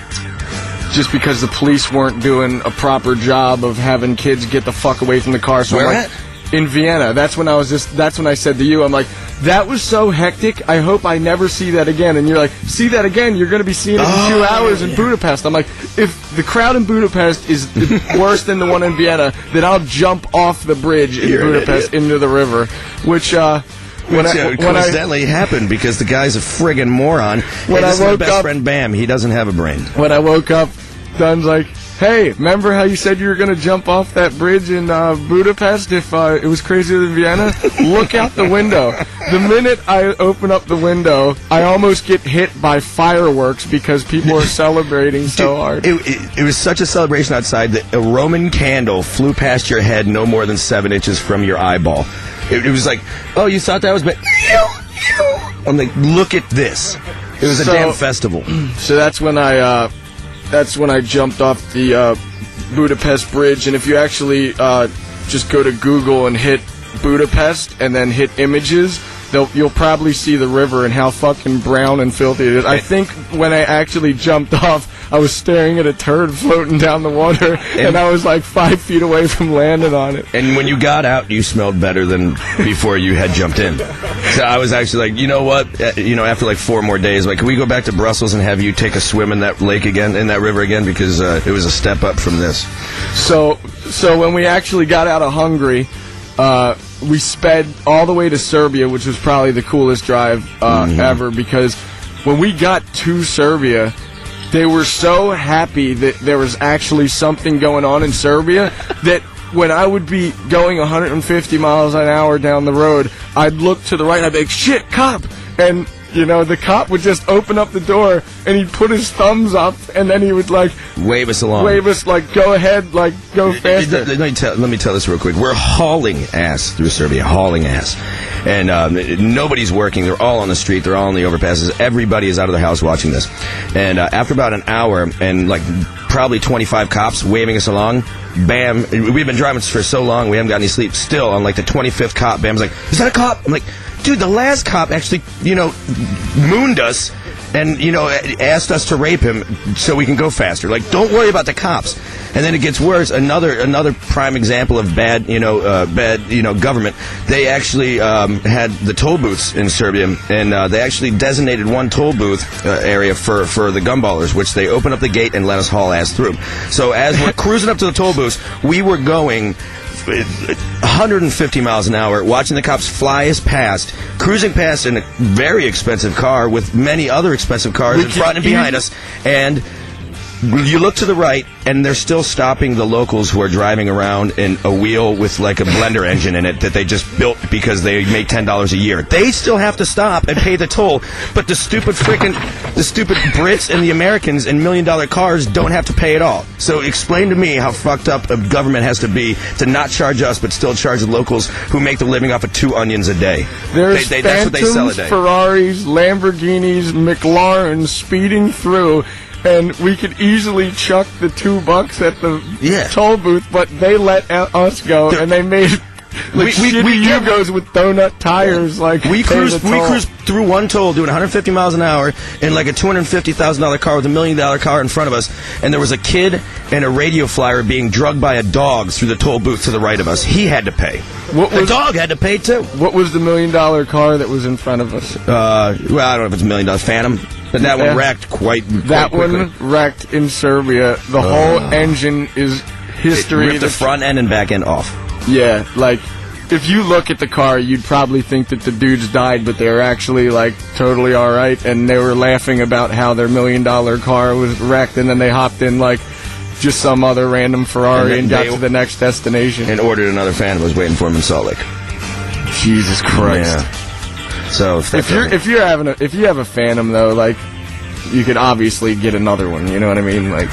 Speaker 5: just because the police weren't doing a proper job of having kids get the fuck away from the car. So
Speaker 6: Where
Speaker 5: I'm like,
Speaker 6: at?
Speaker 5: In Vienna. That's when I was just. That's when I said to you, I'm like, that was so hectic. I hope I never see that again. And you're like, see that again? You're going to be seeing it in
Speaker 6: oh,
Speaker 5: two hours in
Speaker 6: yeah.
Speaker 5: Budapest. I'm like, if the crowd in Budapest is worse than the one in Vienna, then I'll jump off the bridge in
Speaker 6: You're
Speaker 5: Budapest into the river. Which, uh, when
Speaker 6: Which,
Speaker 5: I
Speaker 6: uh,
Speaker 5: when
Speaker 6: coincidentally
Speaker 5: I,
Speaker 6: happened because the guy's a friggin' moron.
Speaker 5: When
Speaker 6: hey, this
Speaker 5: I
Speaker 6: is my
Speaker 5: woke
Speaker 6: best
Speaker 5: up-
Speaker 6: friend Bam. He doesn't have a brain.
Speaker 5: when I woke up, Dunn's like, hey, remember how you said you were going to jump off that bridge in uh, Budapest if uh, it was crazier than Vienna? Look out the window. The minute I open up the window, I almost get hit by fireworks because people are celebrating so
Speaker 6: Dude,
Speaker 5: hard.
Speaker 6: It, it, it was such a celebration outside that a Roman candle flew past your head no more than seven inches from your eyeball. It, it was like, oh, you thought that was bad? I'm like, look at this. It was a
Speaker 5: So-
Speaker 6: damn festival.
Speaker 5: So that's when I uh, that's when I jumped off the uh, Budapest bridge. And if you actually uh, just go to Google and hit Budapest and then hit images, they'll, you'll probably see the river and how fucking brown and filthy it is. I think when I actually jumped off, I was staring at a turd floating down the water, and, and I was like five feet away from landing on it.
Speaker 6: And when you got out, you smelled better than before you had jumped in. So I was actually like, you know what? Uh, you know, after like four more days, like, can we go back to Brussels and have you take a swim in that lake again, in that river again? Because uh, it was a step up from this.
Speaker 5: So, so when we actually got out of Hungary, uh, we sped all the way to Serbia, which was probably the coolest drive uh, mm-hmm. ever, because when we got to Serbia, they were so happy that there was actually something going on in Serbia that when I would be going one hundred fifty miles an hour down the road, I'd look to the right and I'd be like, shit, cop! And, you know, the cop would just open up the door and he'd put his thumbs up and then he would, like,
Speaker 6: wave us along.
Speaker 5: Wave us, like, go ahead, like, go faster.
Speaker 6: Let me tell, let me tell this real quick. We're hauling ass through Serbia, hauling ass. And um, nobody's working. They're all on the street. They're all on the overpasses. Everybody is out of their house watching this. And uh, after about an hour and, like, probably twenty-five cops waving us along, bam, we've been driving for so long, we haven't got any sleep. Still, on, like, the twenty-fifth cop, bam's like, is that a cop? I'm like, dude, the last cop actually, you know, mooned us and, you know, asked us to rape him so we can go faster. Like, don't worry about the cops. And then it gets worse. Another another prime example of bad, you know, uh, bad, you know, government. They actually um, had the toll booths in Serbia, and uh, they actually designated one toll booth uh, area for, for the gumballers, which they opened up the gate and let us haul ass through. So as we're cruising up to the toll booths, we were going one hundred fifty miles an hour, watching the cops fly us past, cruising past in a very expensive car with many other expensive cars in front and behind us, and you look to the right, and they're still stopping the locals who are driving around in a wheel with like a blender engine in it that they just built because they make ten dollars a year. They still have to stop and pay the toll, but the stupid frickin' the stupid Brits and the Americans in million-dollar cars don't have to pay at all. So explain to me how fucked up a government has to be to not charge us but still charge the locals who make the living off of two onions a day.
Speaker 5: There's
Speaker 6: they, they, that's what they sell a day.
Speaker 5: Ferraris, Lamborghinis, McLarens speeding through, and we could easily chuck the two bucks at the
Speaker 6: yeah.
Speaker 5: toll booth, but they let us go, and they made like we, we, shitty we, Yugos with donut tires. Like
Speaker 6: we cruised, we cruised through one toll doing one hundred fifty miles an hour in like a two hundred fifty thousand dollar car with a million dollar car in front of us, and there was a kid and a radio flyer being drugged by a dog through the toll booth to the right of us. He had to pay. What was, the dog had to pay too.
Speaker 5: What was the million dollar car that was in front of us?
Speaker 6: Uh, well, I don't know if it's a million dollar Phantom. But that
Speaker 5: yeah.
Speaker 6: one wrecked quite, quite
Speaker 5: That
Speaker 6: quickly.
Speaker 5: one wrecked in Serbia. The uh, whole engine is history.
Speaker 6: It ripped the front end and back end off.
Speaker 5: Yeah, like, if you look at the car, you'd probably think that the dudes died, but they're actually, like, totally alright, and they were laughing about how their million-dollar car was wrecked, and then they hopped in, like, just some other random Ferrari and, and got to the next destination.
Speaker 6: And ordered another Phantom, was waiting for him in Salt Lake.
Speaker 5: Jesus Christ.
Speaker 6: Yeah. So if,
Speaker 5: if you're if you're having a if you have a Phantom though, like, you could obviously get another one. You know what I mean? Like,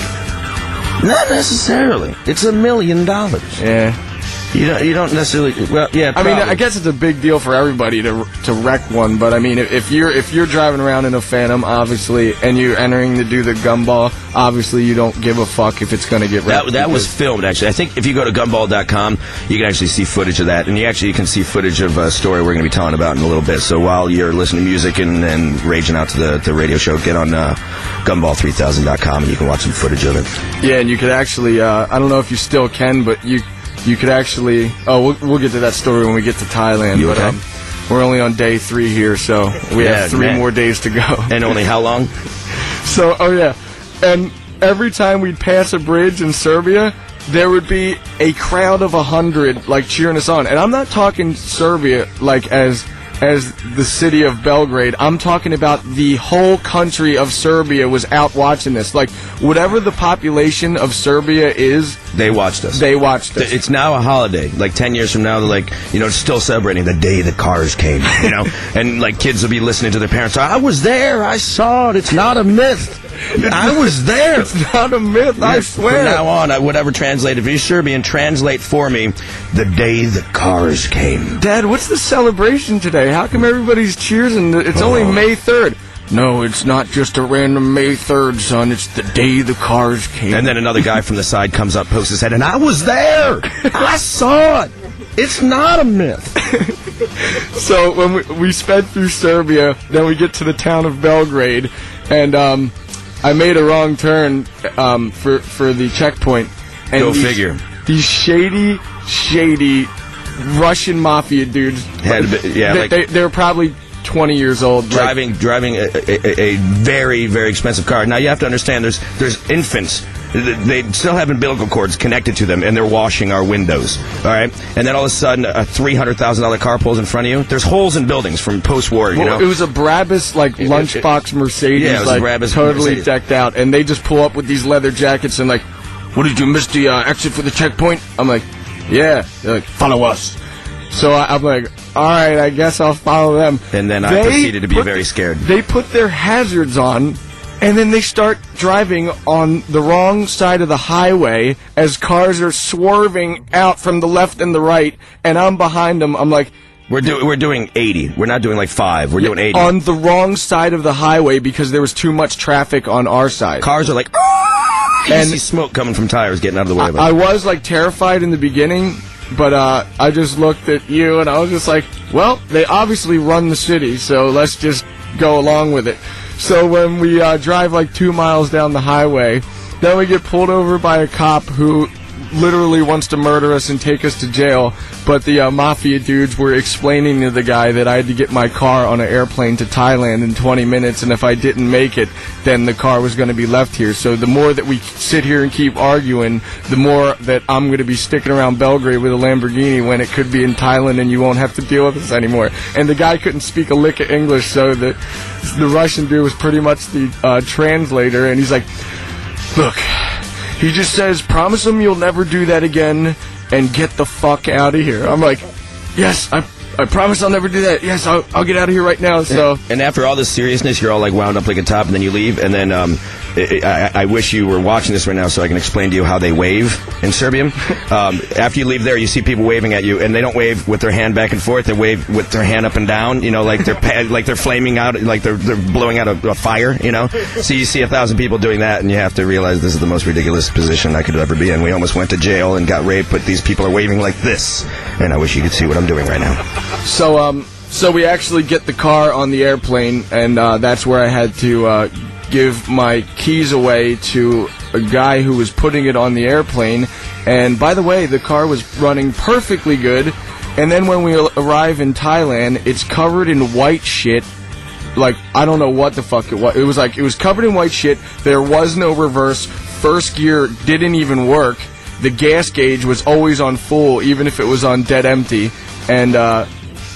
Speaker 6: not necessarily. It's a million dollars.
Speaker 5: Yeah.
Speaker 6: You don't. You don't necessarily. Well, yeah. Probably.
Speaker 5: I mean, I guess it's a big deal for everybody to to wreck one. But I mean, if you're if you're driving around in a Phantom, obviously, and you're entering to do the gumball, obviously, you don't give a fuck if it's going to get wrecked.
Speaker 6: That, that was filmed, actually. I think if you go to gumball dot com, you can actually see footage of that, and you actually can see footage of a story we're going to be telling about in a little bit. So while you're listening to music and, and raging out to the, the radio show, get on uh, gumball three thousand dot com and you can watch some footage of it.
Speaker 5: Yeah, and you could actually. Uh, I don't know if you still can, but you. You could actually... Oh, we'll, we'll get to that story when we get to Thailand.
Speaker 6: You
Speaker 5: but
Speaker 6: okay?
Speaker 5: um, we're only on day three here, so we
Speaker 6: yeah,
Speaker 5: have three
Speaker 6: man.
Speaker 5: more days to go.
Speaker 6: And only how long?
Speaker 5: So, oh yeah. And every time we'd pass a bridge in Serbia, there would be a crowd of a hundred, like, cheering us on. And I'm not talking Serbia, like, as... as the city of Belgrade. I'm talking about the whole country of Serbia was out watching this. Like, whatever the population of Serbia is...
Speaker 6: They watched us.
Speaker 5: They watched us.
Speaker 6: It's now a holiday. Like, ten years from now, they're like, you know, still celebrating the day the cars came, you know? And, like, kids will be listening to their parents. I was there. I saw it. It's not a myth. I was there.
Speaker 5: It's not a myth. I swear.
Speaker 6: From now on, I, whatever translate, if you're Serbian, translate for me the day the cars came.
Speaker 5: Dad, what's the celebration today? How come everybody's cheering? It's oh. only May third. No, it's not just a random May third, son. It's the day the cars came.
Speaker 6: And then another guy from the side comes up, pokes his head, and I was there. I saw it. It's not a myth.
Speaker 5: So when we, we sped through Serbia, then we get to the town of Belgrade, and um, I made a wrong turn um, for for the checkpoint. And
Speaker 6: Go
Speaker 5: these,
Speaker 6: figure.
Speaker 5: These shady, shady Russian mafia dudes.
Speaker 6: Had a bit, yeah,
Speaker 5: they,
Speaker 6: like
Speaker 5: they, they were probably twenty years old.
Speaker 6: Driving,
Speaker 5: like,
Speaker 6: driving a, a, a very, very expensive car. Now you have to understand, there's there's infants. They still have umbilical cords connected to them, and they're washing our windows. All right, and then all of a sudden, a three hundred thousand dollar car pulls in front of you. There's holes in buildings from post-war. You
Speaker 5: well,
Speaker 6: know,
Speaker 5: it was a Brabus like
Speaker 6: it,
Speaker 5: lunchbox
Speaker 6: it,
Speaker 5: Mercedes,
Speaker 6: yeah, it was
Speaker 5: like
Speaker 6: a Brabus
Speaker 5: totally
Speaker 6: Mercedes.
Speaker 5: decked out, and they just pull up with these leather jackets and like, "What did you miss the uh, exit for the checkpoint?" I'm like, "Yeah." They're like, "Follow us." So I, I'm like, "All right, I guess I'll follow them."
Speaker 6: And then I
Speaker 5: They
Speaker 6: proceeded to be
Speaker 5: put-
Speaker 6: very scared.
Speaker 5: They put their hazards on, and then they start driving on the wrong side of the highway as cars are swerving out from the left and the right, and I'm behind them. I'm like,
Speaker 6: We're doing we're doing eighty. We're not doing like five. We're doing eighty.
Speaker 5: on the wrong side of the highway because there was too much traffic on our side.
Speaker 6: Cars are like, "Ah!" You
Speaker 5: And-
Speaker 6: see smoke coming from tires getting out of the way. of it.
Speaker 5: I was like terrified in the beginning, but uh, I just looked at you and I was just like, well, they obviously run the city, so let's just go along with it. So when we uh, drive like two miles down the highway, then we get pulled over by a cop who literally wants to murder us and take us to jail. But the uh, mafia dudes were explaining to the guy that I had to get my car on an airplane to Thailand in twenty minutes, and if I didn't make it, then the car was going to be left here. So the more that we sit here and keep arguing, the more that I'm going to be sticking around Belgrade with a Lamborghini when it could be in Thailand and you won't have to deal with us anymore. And the guy couldn't speak a lick of English, so the, the Russian dude was pretty much the uh, translator, and he's like, look, he just says, promise him you'll never do that again and get the fuck out of here. I'm like, yes, I I promise I'll never do that. Yes, I'll, I'll get out of here right now. So,
Speaker 6: and after all this seriousness, you're all like wound up like a top, and then you leave. And then um, I, I, I wish you were watching this right now so I can explain to you how they wave in Serbia. Um, after you leave there, you see people waving at you, and they don't wave with their hand back and forth. They wave with their hand up and down. You know, like they're pa- like they're flaming out, like they're they're blowing out a, a fire. You know, so you see a thousand people doing that, and you have to realize this is the most ridiculous position I could ever be in. We almost went to jail and got raped, but these people are waving like this, and I wish you could see what I'm doing right now.
Speaker 5: So, um, so we actually get the car on the airplane, and uh, that's where I had to uh, give my keys away to a guy who was putting it on the airplane. And by the way, the car was running perfectly good. And then when we arrive in Thailand, it's covered in white shit. Like, I don't know what the fuck it was. It was like, it was covered in white shit. There was no reverse. First gear didn't even work. The gas gauge was always on full, even if it was on dead empty. And, uh...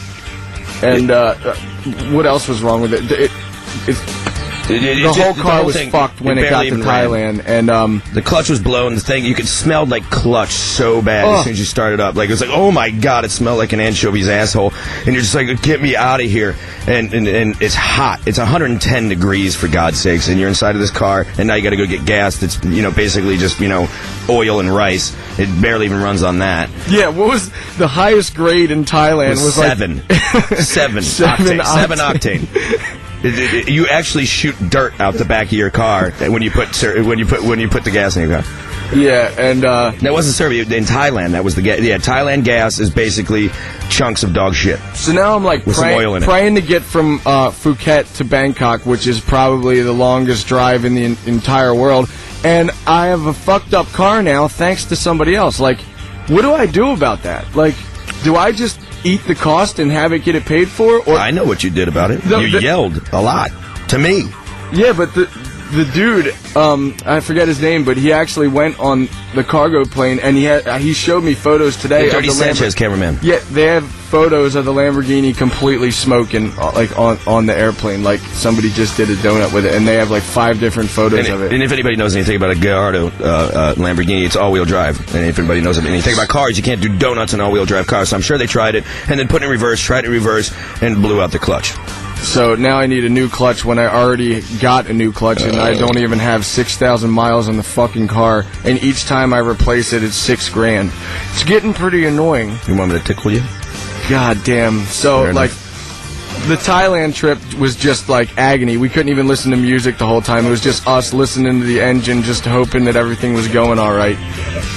Speaker 5: And uh, what else was wrong with it? It, it,
Speaker 6: It, it,
Speaker 5: the
Speaker 6: it,
Speaker 5: whole
Speaker 6: the
Speaker 5: car
Speaker 6: whole
Speaker 5: was
Speaker 6: thing,
Speaker 5: fucked when
Speaker 6: it
Speaker 5: it got
Speaker 6: barely
Speaker 5: to
Speaker 6: even ran.
Speaker 5: Thailand, and um,
Speaker 6: The clutch was blown. The thing, you could smell like clutch so bad
Speaker 5: Ugh.
Speaker 6: as soon as you started up. Like, it was like, oh my god, it smelled like an anchovy's asshole. And you're just like, get me out of here. And, and and it's hot. It's one hundred ten degrees, for God's sakes. And you're inside of this car, and now you got to go get gas that's, you know, basically just, you know, oil and rice. It barely even runs on that.
Speaker 5: yeah, what was the highest grade in Thailand?
Speaker 6: It was,
Speaker 5: was
Speaker 6: seven.
Speaker 5: Like
Speaker 6: seven.
Speaker 5: Seven
Speaker 6: octane. Seven
Speaker 5: octane.
Speaker 6: octane. It, it, it, you actually shoot dirt out the back of your car when you put sir, when you put when you put the gas in your car.
Speaker 5: Yeah, and uh,
Speaker 6: That wasn't Serbia. In Thailand, that was the gas. Yeah, Thailand gas is basically chunks of dog shit.
Speaker 5: so now I'm like
Speaker 6: With some
Speaker 5: pray-
Speaker 6: oil in it.
Speaker 5: praying to get from uh, Phuket to Bangkok, which is probably the longest drive in the en- entire world. And I have a fucked up car now, thanks to somebody else. Like, what do I do about that? Like, do I just eat the cost and have it get it paid for? Or
Speaker 6: I know what you did about it.
Speaker 5: The-
Speaker 6: you
Speaker 5: the-
Speaker 6: yelled a lot to me.
Speaker 5: yeah, but the the dude, um, I forget his name, but he actually went on the cargo plane, and he had uh, he showed me photos today.
Speaker 6: The
Speaker 5: of
Speaker 6: Dirty
Speaker 5: the
Speaker 6: Sanchez
Speaker 5: Lambo-
Speaker 6: cameraman.
Speaker 5: Yeah, they have photos of the Lamborghini completely smoking, uh, like on on the airplane, like somebody just did a donut with it, and they have like five different photos
Speaker 6: And,
Speaker 5: of it.
Speaker 6: and if anybody knows anything about a Gallardo uh, uh, Lamborghini, it's all-wheel drive. And if anybody knows anything about cars, you can't do donuts in all-wheel drive cars. So I'm sure they tried it, and then put it in reverse, tried it in reverse, and blew out the clutch.
Speaker 5: So now I need a new clutch when I already got a new clutch, and I don't even have six thousand miles on the fucking car. And each time I replace it, it's six grand. It's getting pretty annoying.
Speaker 6: You want me to tickle you?
Speaker 5: God damn. So,
Speaker 6: Fair
Speaker 5: like, the Thailand trip was just like agony. We couldn't even listen to music the whole time. It was just us listening to the engine, just hoping that everything was going all right.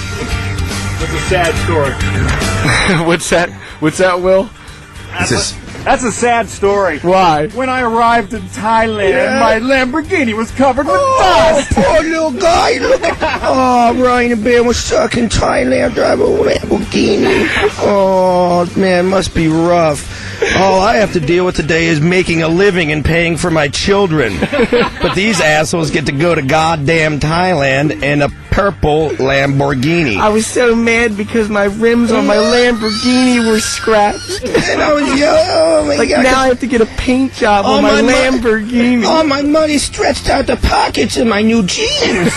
Speaker 7: It's a sad story.
Speaker 5: What's that? What's that, Will?
Speaker 6: It's just,
Speaker 9: That's a sad story.
Speaker 5: Why?
Speaker 9: When I arrived in Thailand,
Speaker 6: Yeah.
Speaker 9: my Lamborghini was covered with
Speaker 6: Oh,
Speaker 9: dust.
Speaker 6: poor little guy. Look at Oh, Ryan and Ben was stuck in Thailand driving a Lamborghini. Oh, man, must be rough. All I have to deal with today is making a living and paying for my children. But these assholes get to go to goddamn Thailand in a purple Lamborghini.
Speaker 5: I was so mad because my rims on my Lamborghini were scratched.
Speaker 6: And I was yelling, oh my
Speaker 5: Like,
Speaker 6: God.
Speaker 5: now I have to get a paint job
Speaker 6: All
Speaker 5: on my,
Speaker 6: my mo-
Speaker 5: Lamborghini.
Speaker 6: All my money stretched out the pockets of my new jeans.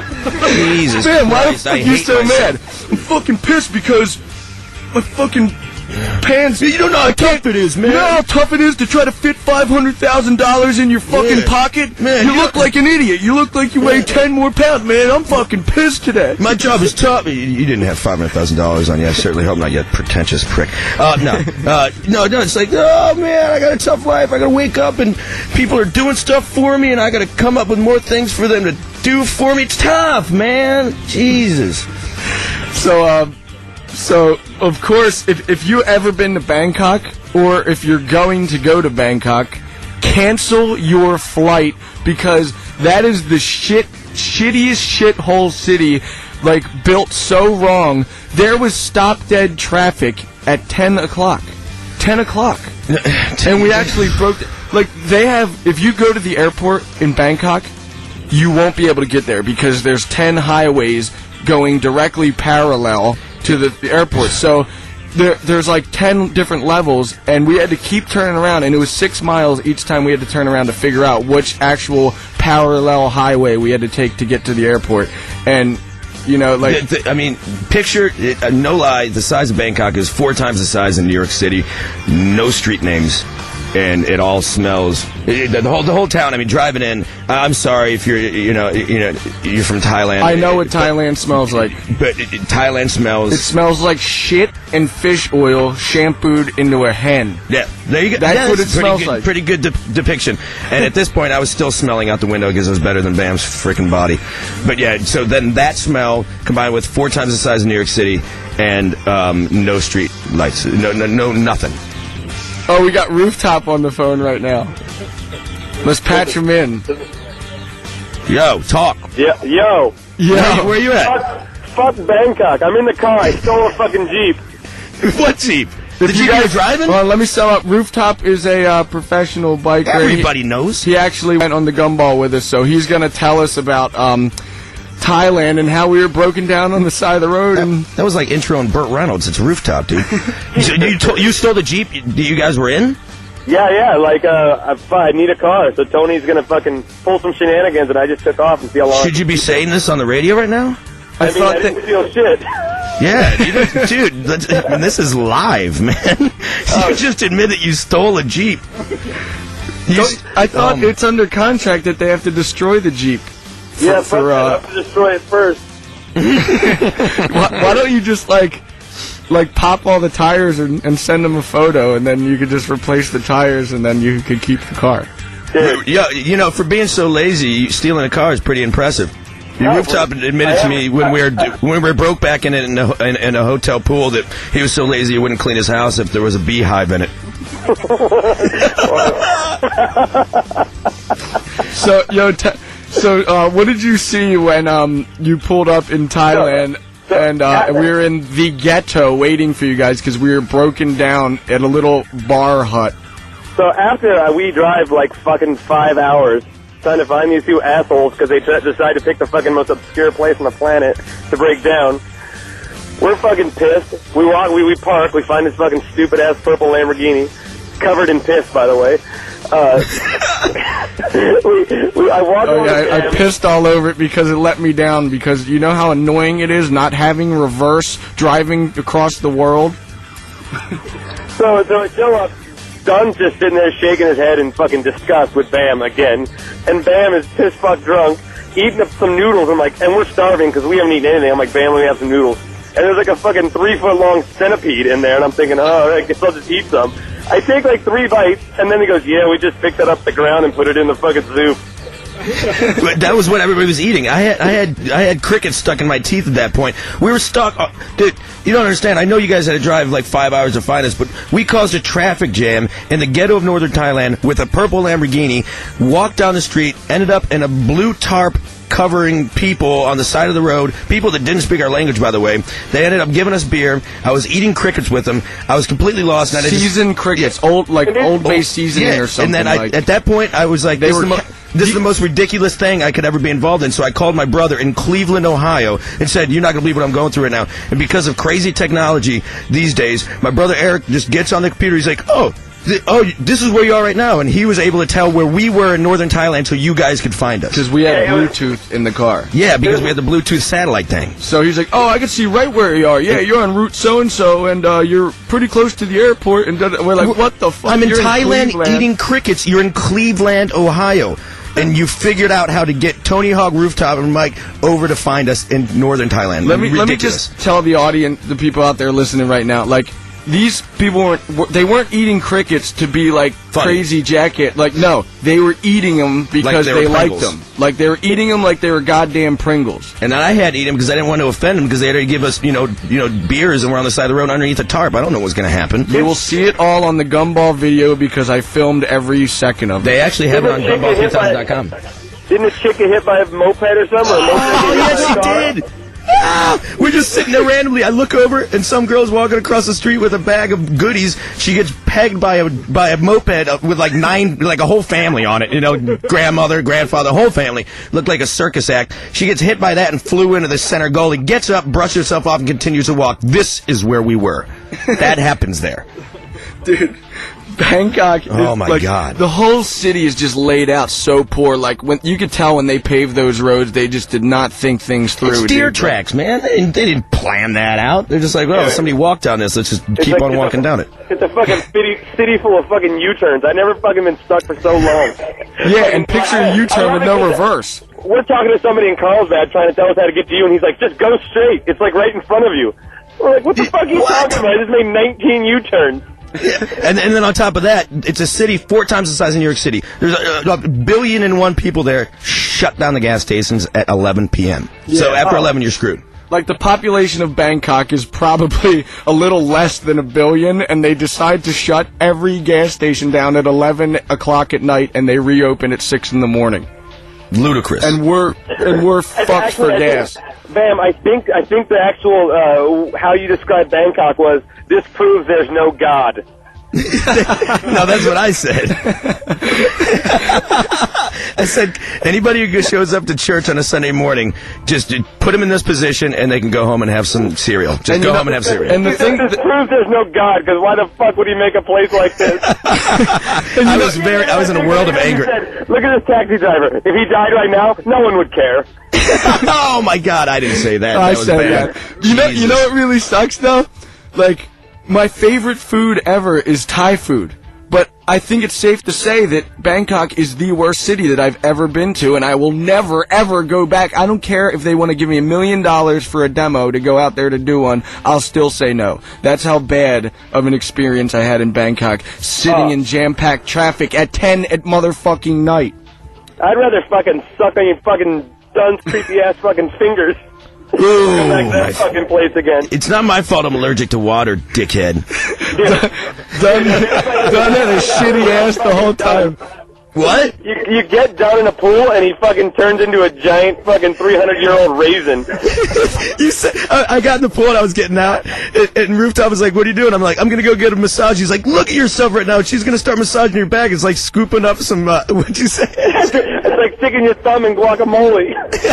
Speaker 6: Jesus
Speaker 5: Man, why the
Speaker 6: Christ, I
Speaker 5: fuck you
Speaker 6: hate
Speaker 5: so
Speaker 6: myself.
Speaker 5: mad? I'm fucking pissed because my fucking pants.
Speaker 6: You don't know how tough it is, man.
Speaker 5: You know how tough it is to try to fit five hundred thousand dollars in your fucking
Speaker 6: Yeah.
Speaker 5: pocket?
Speaker 6: Man,
Speaker 5: you
Speaker 6: you-
Speaker 5: look like an idiot. You look like you weigh ten more pounds, man. I'm fucking pissed today.
Speaker 6: My job is tough. You, you didn't have five hundred thousand dollars on you. I certainly hope not, you pretentious prick. Uh, no, uh, no, no. It's like, oh man, I got a tough life. I got to wake up and people are doing stuff for me, and I got to come up with more things for them to do for me. It's tough, man. Jesus.
Speaker 5: So, uh, so of course, if if you ever been to Bangkok, or if you're going to go to Bangkok, cancel your flight because that is the shit, shittiest shithole city, like built so wrong. There was stop dead traffic at ten o'clock. Ten o'clock, and we actually broke. The, like they have, if you go to the airport in Bangkok, you won't be able to get there because there's ten highways going directly parallel to the, the airport. So there, there's like ten different levels, and we had to keep turning around, and it was six miles each time we had to turn around to figure out which actual parallel highway we had to take to get to the airport. And you know, like
Speaker 6: The- the- I mean, picture, it, uh, no lie, the size of Bangkok is four times the size of New York City. No street names. And it all smells. It, the whole the whole town. I mean, driving in. I'm sorry if you're you know you know you're from Thailand.
Speaker 5: I know what Thailand smells like.
Speaker 6: But it, it, Thailand smells.
Speaker 5: It smells like shit and fish oil shampooed into a hen.
Speaker 6: Yeah, there you go.
Speaker 5: That's
Speaker 6: Yeah,
Speaker 5: what it
Speaker 6: pretty
Speaker 5: smells
Speaker 6: good,
Speaker 5: like.
Speaker 6: Pretty good de- depiction. And at this point, I was still smelling out the window because it was better than Bam's freaking body. But yeah, so then that smell combined with four times the size of New York City and um, no street lights, no no no nothing.
Speaker 5: Oh, we got Rooftop on the phone right now. Let's patch him in.
Speaker 6: Yo, talk.
Speaker 10: Yeah, yo.
Speaker 5: Yeah.
Speaker 6: Where, where you at?
Speaker 10: Fuck, fuck Bangkok. I'm in the car. I stole a fucking Jeep.
Speaker 6: What Jeep? The
Speaker 5: If
Speaker 6: Jeep
Speaker 5: you
Speaker 6: you were
Speaker 5: guys-
Speaker 6: driving?
Speaker 5: Well, let me sum up. Rooftop is a uh, professional biker.
Speaker 6: Everybody knows.
Speaker 5: He, he actually went on the gumball with us, so he's going to tell us about um, Thailand and how we were broken down on the side of the road. And
Speaker 6: That was like intro and Burt Reynolds. It's Rooftop, dude. you, you, to- you stole the Jeep that you guys were in?
Speaker 10: Yeah, yeah. Like, uh, I, I need a car, so Tony's gonna fucking pull some shenanigans, and I just took off and see how long.
Speaker 6: Should you be saying this on the radio right now?
Speaker 5: I,
Speaker 10: I mean,
Speaker 5: thought
Speaker 10: I
Speaker 5: that
Speaker 10: didn't feel shit.
Speaker 6: Yeah, you don't- dude, that's, I mean, this is live, man. You just admit that you stole a Jeep. You, s-
Speaker 5: I thought
Speaker 6: um,
Speaker 5: it's under contract that they have to destroy the Jeep. For,
Speaker 10: Yeah,
Speaker 5: for,
Speaker 10: fuck that. I
Speaker 5: uh,
Speaker 10: have to destroy it first.
Speaker 5: why, why don't you just like like pop all the tires and, and send them a photo, and then you could just replace the tires, and then you could keep the car.
Speaker 10: Dude,
Speaker 6: yeah, you know, for being so lazy, stealing a car is pretty impressive.
Speaker 10: Yeah,
Speaker 6: Rooftop
Speaker 10: well,
Speaker 6: admitted
Speaker 10: I
Speaker 6: to me
Speaker 10: am-
Speaker 6: when we were
Speaker 10: I-
Speaker 6: when we were broke back in in a, in, in a hotel pool that he was so lazy he wouldn't clean his house if there was a beehive in it.
Speaker 5: So, yo, t- so uh, what did you see when um, you pulled up in Thailand, and uh, we were in the ghetto waiting for you guys because we were broken down at a little bar hut?
Speaker 10: So after uh, we drive like fucking five hours trying to find these two assholes because they t- decide to pick the fucking most obscure place on the planet to break down, we're fucking pissed. We walk, we, we park, we find this fucking stupid ass purple Lamborghini, covered in piss, by the way. Uh, we, we, I walk
Speaker 5: Oh,
Speaker 10: over
Speaker 5: yeah,
Speaker 10: to
Speaker 5: I, I
Speaker 10: them.
Speaker 5: pissed all over it because it let me down, because you know how annoying it is not having reverse driving across the world?
Speaker 10: So, so I show up. Don's just sitting there shaking his head in fucking disgust with Bam again. And Bam is piss fuck drunk, eating up some noodles. I'm like, and we're starving because we haven't eaten anything. I'm like, Bam, let me have some noodles. And there's like a fucking three foot long centipede in there. And I'm thinking, oh, I guess I'll just eat some. I take like three bites, and then he goes, yeah, we just picked it up the ground and put it in the fucking soup.
Speaker 6: But that was what everybody was eating. I had, I had, I had crickets stuck in my teeth at that point. We were stuck. Uh, dude, you don't understand. I know you guys had to drive like five hours to find us, but we caused a traffic jam in the ghetto of northern Thailand with a purple Lamborghini. Walked down the street, ended up in a blue tarp covering people on the side of the road, people that didn't speak our language, by the way. They ended up giving us beer. I was eating crickets with them. I was completely lost. And I
Speaker 5: Seasoned
Speaker 6: just,
Speaker 5: crickets, yeah. old like old base seasoning
Speaker 6: yeah.
Speaker 5: or something.
Speaker 6: And then I,
Speaker 5: like.
Speaker 6: at that point, I was like, this, is the, mo this is the most ridiculous thing I could ever be involved in. So I called my brother in Cleveland, Ohio, and said, you're not going to believe what I'm going through right now. And because of crazy technology these days, my brother Eric just gets on the computer. He's like, oh, oh, this is where you are right now, and he was able to tell where we were in northern Thailand so you guys could find us.
Speaker 5: Because we had Bluetooth in the car.
Speaker 6: Yeah, because we had the Bluetooth satellite thing.
Speaker 5: So he's like, oh, I can see right where you are. Yeah, you're on route so-and-so, and uh, you're pretty close to the airport. And we're like, what the fuck?
Speaker 6: I'm in
Speaker 5: you're
Speaker 6: Thailand
Speaker 5: in
Speaker 6: eating crickets. You're in Cleveland, Ohio. And you figured out how to get Tony Hawk Rooftop and Mike over to find us in northern Thailand.
Speaker 5: Let me,
Speaker 6: Ridiculous.
Speaker 5: let me just tell the audience, the people out there listening right now, like, these people weren't, they weren't eating crickets to be like
Speaker 6: Funny.
Speaker 5: crazy jacket. Like, no, they were eating them because
Speaker 6: Like they
Speaker 5: they,
Speaker 6: were
Speaker 5: liked
Speaker 6: Pringles.
Speaker 5: them. Like, they were eating them like they were goddamn Pringles.
Speaker 6: And then I had to eat them because I didn't want to offend them because they had to give us, you know, you know, beers and we're on the side of the road underneath a tarp. I don't know what's going to happen.
Speaker 5: You will see it all on the Gumball video because I filmed every second of it.
Speaker 6: They actually have it on
Speaker 10: Didn't
Speaker 6: gumball
Speaker 10: it
Speaker 6: kids
Speaker 10: hit
Speaker 6: dot com.
Speaker 10: Didn't a chick get hit by a moped or something? Or a moped
Speaker 6: Oh,
Speaker 10: get hit
Speaker 6: yes,
Speaker 10: by a
Speaker 6: he
Speaker 10: car?
Speaker 6: did. Ah, we're just sitting there randomly. I look over, and some girl's walking across the street with a bag of goodies. She gets pegged by a by a moped with like nine, like a whole family on it. You know, grandmother, grandfather, whole family. Looked like a circus act. She gets hit by that and flew into the center gully. Gets up, brushes herself off, and continues to walk. This is where we were. That happens there.
Speaker 5: Dude, Bangkok.
Speaker 6: Oh,
Speaker 5: is,
Speaker 6: my
Speaker 5: like,
Speaker 6: God.
Speaker 5: The whole city is just laid out so poor. Like, when you could tell when they paved those roads, they just did not think things through.
Speaker 6: It's deer
Speaker 5: dude.
Speaker 6: tracks, man. They didn't, they didn't plan that out. They're just like, well, somebody walked down this. Let's just
Speaker 10: It's
Speaker 6: keep
Speaker 10: like-
Speaker 6: on
Speaker 10: it's
Speaker 6: walking
Speaker 10: a-
Speaker 6: down it.
Speaker 10: It's a fucking city, city full of fucking U-turns. I've never fucking been stuck for so long.
Speaker 5: Yeah, and picture a U-turn with no reverse.
Speaker 10: We're talking to somebody in Carlsbad trying to tell us how to get to you, and he's like, just go straight. It's like right in front of you. We're like, what the fuck are you
Speaker 6: What?
Speaker 10: talking about? I just made nineteen U-turns.
Speaker 6: And, and then on top of that, it's a city four times the size of New York City. There's a, a billion and one people there. Shut down the gas stations at eleven p m So after eleven, you're screwed.
Speaker 5: Like, the population of Bangkok is probably a little less than a billion, and they decide to shut every gas station down at eleven o'clock at night, and they reopen at six in the morning.
Speaker 6: Ludicrous.
Speaker 5: And we're and we're fucked for
Speaker 10: Actually, I
Speaker 5: gas.
Speaker 10: think- Bam, I think I think the actual uh, how you described Bangkok was this proves there's no God.
Speaker 6: No, that's what I said. I said, anybody who shows up to church on a Sunday morning, just put them in this position and they can go home and have some cereal. Just
Speaker 5: And
Speaker 6: go
Speaker 5: you know-
Speaker 6: home and have cereal.
Speaker 5: And the thing,
Speaker 10: This proves there's no God, because why the fuck would he make a place like this?
Speaker 6: I was very, I was in a world of
Speaker 10: He
Speaker 6: anger.
Speaker 10: said, look at this taxi driver. If he died right now, no one would care.
Speaker 6: Oh my God, I didn't say that.
Speaker 5: I
Speaker 6: that was
Speaker 5: said
Speaker 6: bad.
Speaker 5: that. You know, you know what really sucks though? Like, my favorite food ever is Thai food. But I think it's safe to say that Bangkok is the worst city that I've ever been to, and I will never, ever go back. I don't care if they want to give me a million dollars for a demo to go out there to do one, I'll still say no. That's how bad of an experience I had in Bangkok, sitting
Speaker 10: Oh.
Speaker 5: in jam-packed traffic at ten at motherfucking night.
Speaker 10: I'd rather fucking suck on your fucking son's creepy ass fucking fingers.
Speaker 6: Ooh,
Speaker 10: Go back to that
Speaker 6: my-
Speaker 10: fucking place again.
Speaker 6: It's not my fault I'm allergic to water, dickhead.
Speaker 5: Done, done had a shitty ass the whole time.
Speaker 6: What?
Speaker 10: You, you get down in a pool and he fucking turns into a giant fucking three hundred year old raisin.
Speaker 6: You said I, I got in the pool and I was getting out, and, and Rooftop was like, "What are you doing?" I'm like, "I'm gonna go get a massage." He's like, "Look at yourself right now." She's gonna start massaging your back. It's like scooping up some. Uh, what'd you say?
Speaker 10: It's like sticking your thumb in guacamole.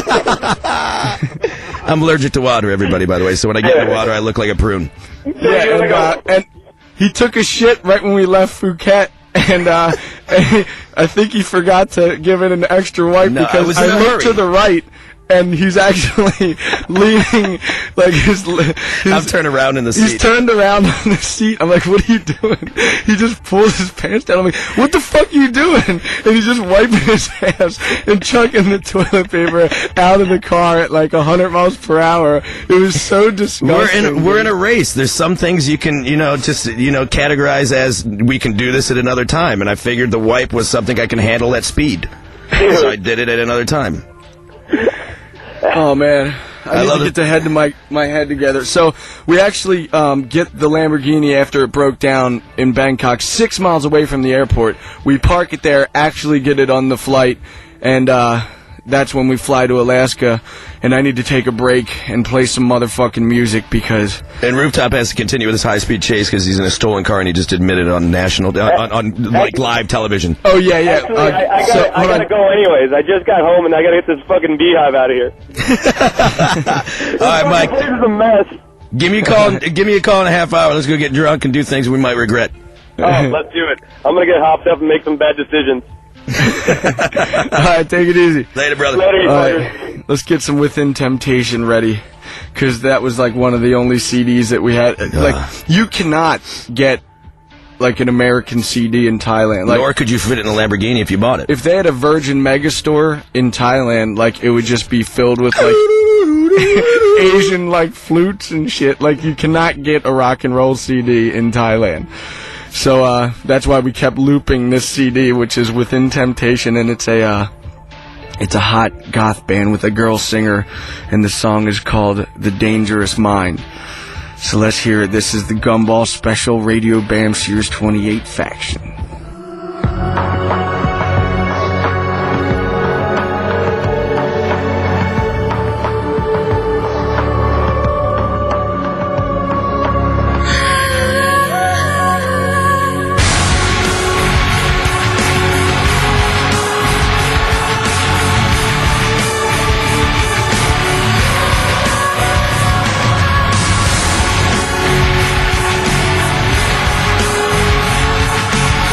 Speaker 6: I'm allergic to water, everybody. By the way, so when I get in the water, I look like a prune.
Speaker 5: Yeah, and, uh, and he took a shit right when we left Phuket, and, uh, and I think he forgot to give it an extra wipe
Speaker 6: No, I
Speaker 5: because
Speaker 6: was
Speaker 5: I,
Speaker 6: in a
Speaker 5: looked
Speaker 6: hurry.
Speaker 5: to the right, and he's actually leaning, like his, his
Speaker 6: I'm turned around in the
Speaker 5: he's
Speaker 6: seat.
Speaker 5: turned around on the seat. I'm like, what are you doing? He just pulls his pants down. I'm like, what the fuck are you doing? And he's just wiping his ass and chucking the toilet paper out of the car at like one hundred miles per hour. It was so
Speaker 6: We're
Speaker 5: disgusting.
Speaker 6: in a, we're in a race. There's some things you can, you know, just, you know, categorize as we can do this at another time. And I figured the wipe was something I can handle at speed. So I did it at another time.
Speaker 5: Oh man, I,
Speaker 6: I
Speaker 5: need
Speaker 6: love
Speaker 5: to
Speaker 6: it.
Speaker 5: get the head to my my head together. So we actually um, get the Lamborghini after it broke down in Bangkok, six miles away from the airport. We park it there, actually get it on the flight, and uh, that's when we fly to Alaska. And I need to take a break and play some motherfucking music because.
Speaker 6: And Rooftop has to continue with his high-speed chase because he's in a stolen car and he just admitted it on national, on, on, on like live television.
Speaker 5: Oh yeah, yeah.
Speaker 10: Actually,
Speaker 5: uh,
Speaker 10: I, I gotta,
Speaker 5: so,
Speaker 10: I
Speaker 5: hold
Speaker 10: gotta
Speaker 5: on.
Speaker 10: go anyways. I just got home and I gotta get this fucking beehive out of here.
Speaker 6: All right, Mike.
Speaker 10: This place is a mess.
Speaker 6: Give me a call. Give me a call in a half hour. Let's go get drunk and do things we might regret.
Speaker 10: Oh, let's do it. I'm gonna get hopped up and make some bad decisions.
Speaker 5: All right, take it easy.
Speaker 6: Later, brother.
Speaker 10: Later,
Speaker 5: All right, let's get some Within Temptation ready, because that was like one of the only C Ds that we had. Like, you cannot get like an American C D in Thailand. Like,
Speaker 6: Nor could you fit it in a Lamborghini if you bought it.
Speaker 5: if they had a Virgin Megastore in Thailand, like it would just be filled with like Asian like flutes and shit. Like, you cannot get a rock and roll C D in Thailand. So uh, that's why we kept looping this C D, which is Within Temptation, and it's a uh, it's a hot goth band with a girl singer, and the song is called "The Dangerous Mind." So let's hear it. This is the Gumball Special Radio Bam Sears twenty-eight Faction.
Speaker 11: We'll be right back.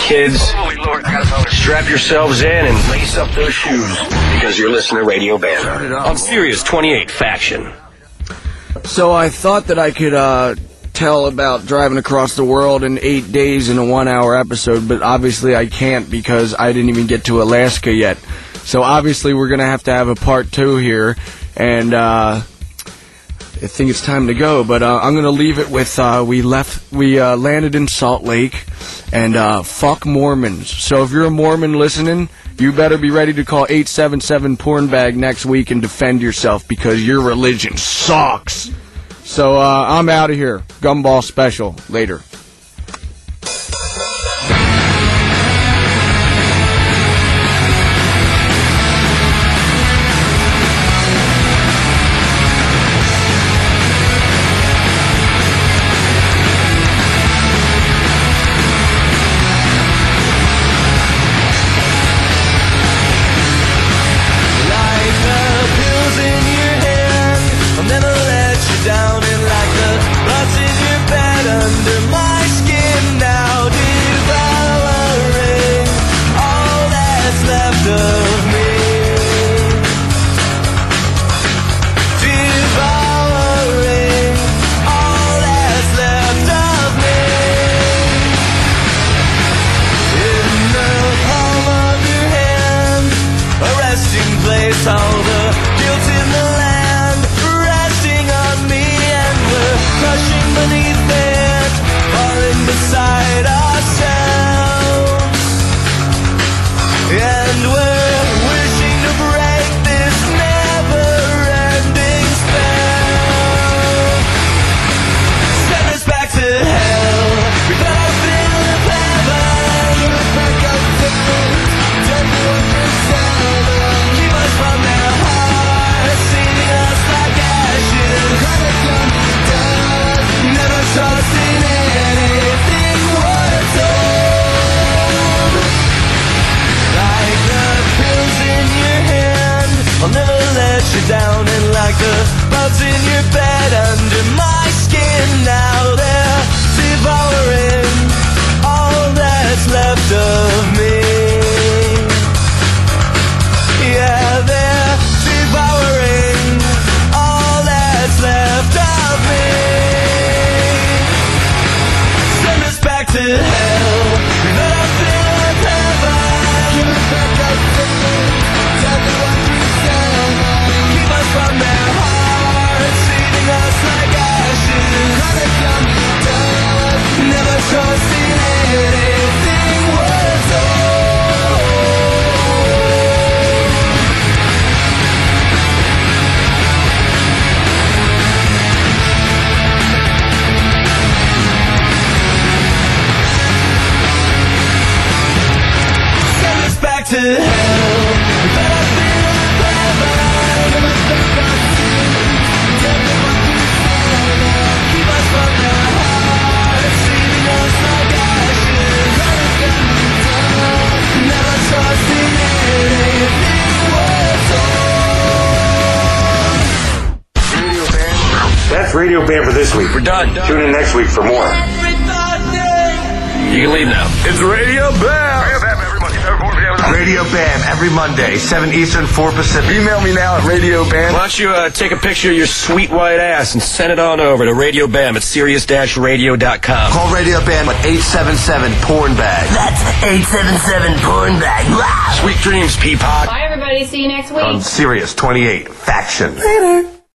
Speaker 8: kids, strap yourselves in and lace up those shoes because you're listening to Radio Bam on Sirius twenty-eight Faction.
Speaker 5: So I thought that I could uh, tell about driving across the world in eight days in a one-hour episode, but obviously I can't because I didn't even get to Alaska yet. So obviously we're going to have to have a part two here, and uh, I think it's time to go. But uh, I'm going to leave it with uh, we left, we uh, landed in Salt Lake, and uh, fuck Mormons. So if you're a Mormon listening, you better be ready to call eight seven seven Pornbag next week and defend yourself because your religion sucks. So uh, I'm out of here. Gumball special later.
Speaker 8: Radio Bam for this week. We're done. Tune in next week for more. You can leave now. It's Radio Bam. Radio Bam every Monday. Radio Bam every Monday, seven Eastern, four Pacific. Email me now at Radio Bam. Why don't you uh, take a picture of your sweet white ass and send it on over to Radio Bam at Sirius radio dot com. Call Radio Bam at eight seven seven Pornbag. That's eight seven seven Pornbag. Wow. Sweet dreams, Peapod.
Speaker 4: Bye, everybody. See you next week.
Speaker 8: On Sirius twenty-eight Faction.
Speaker 4: Later.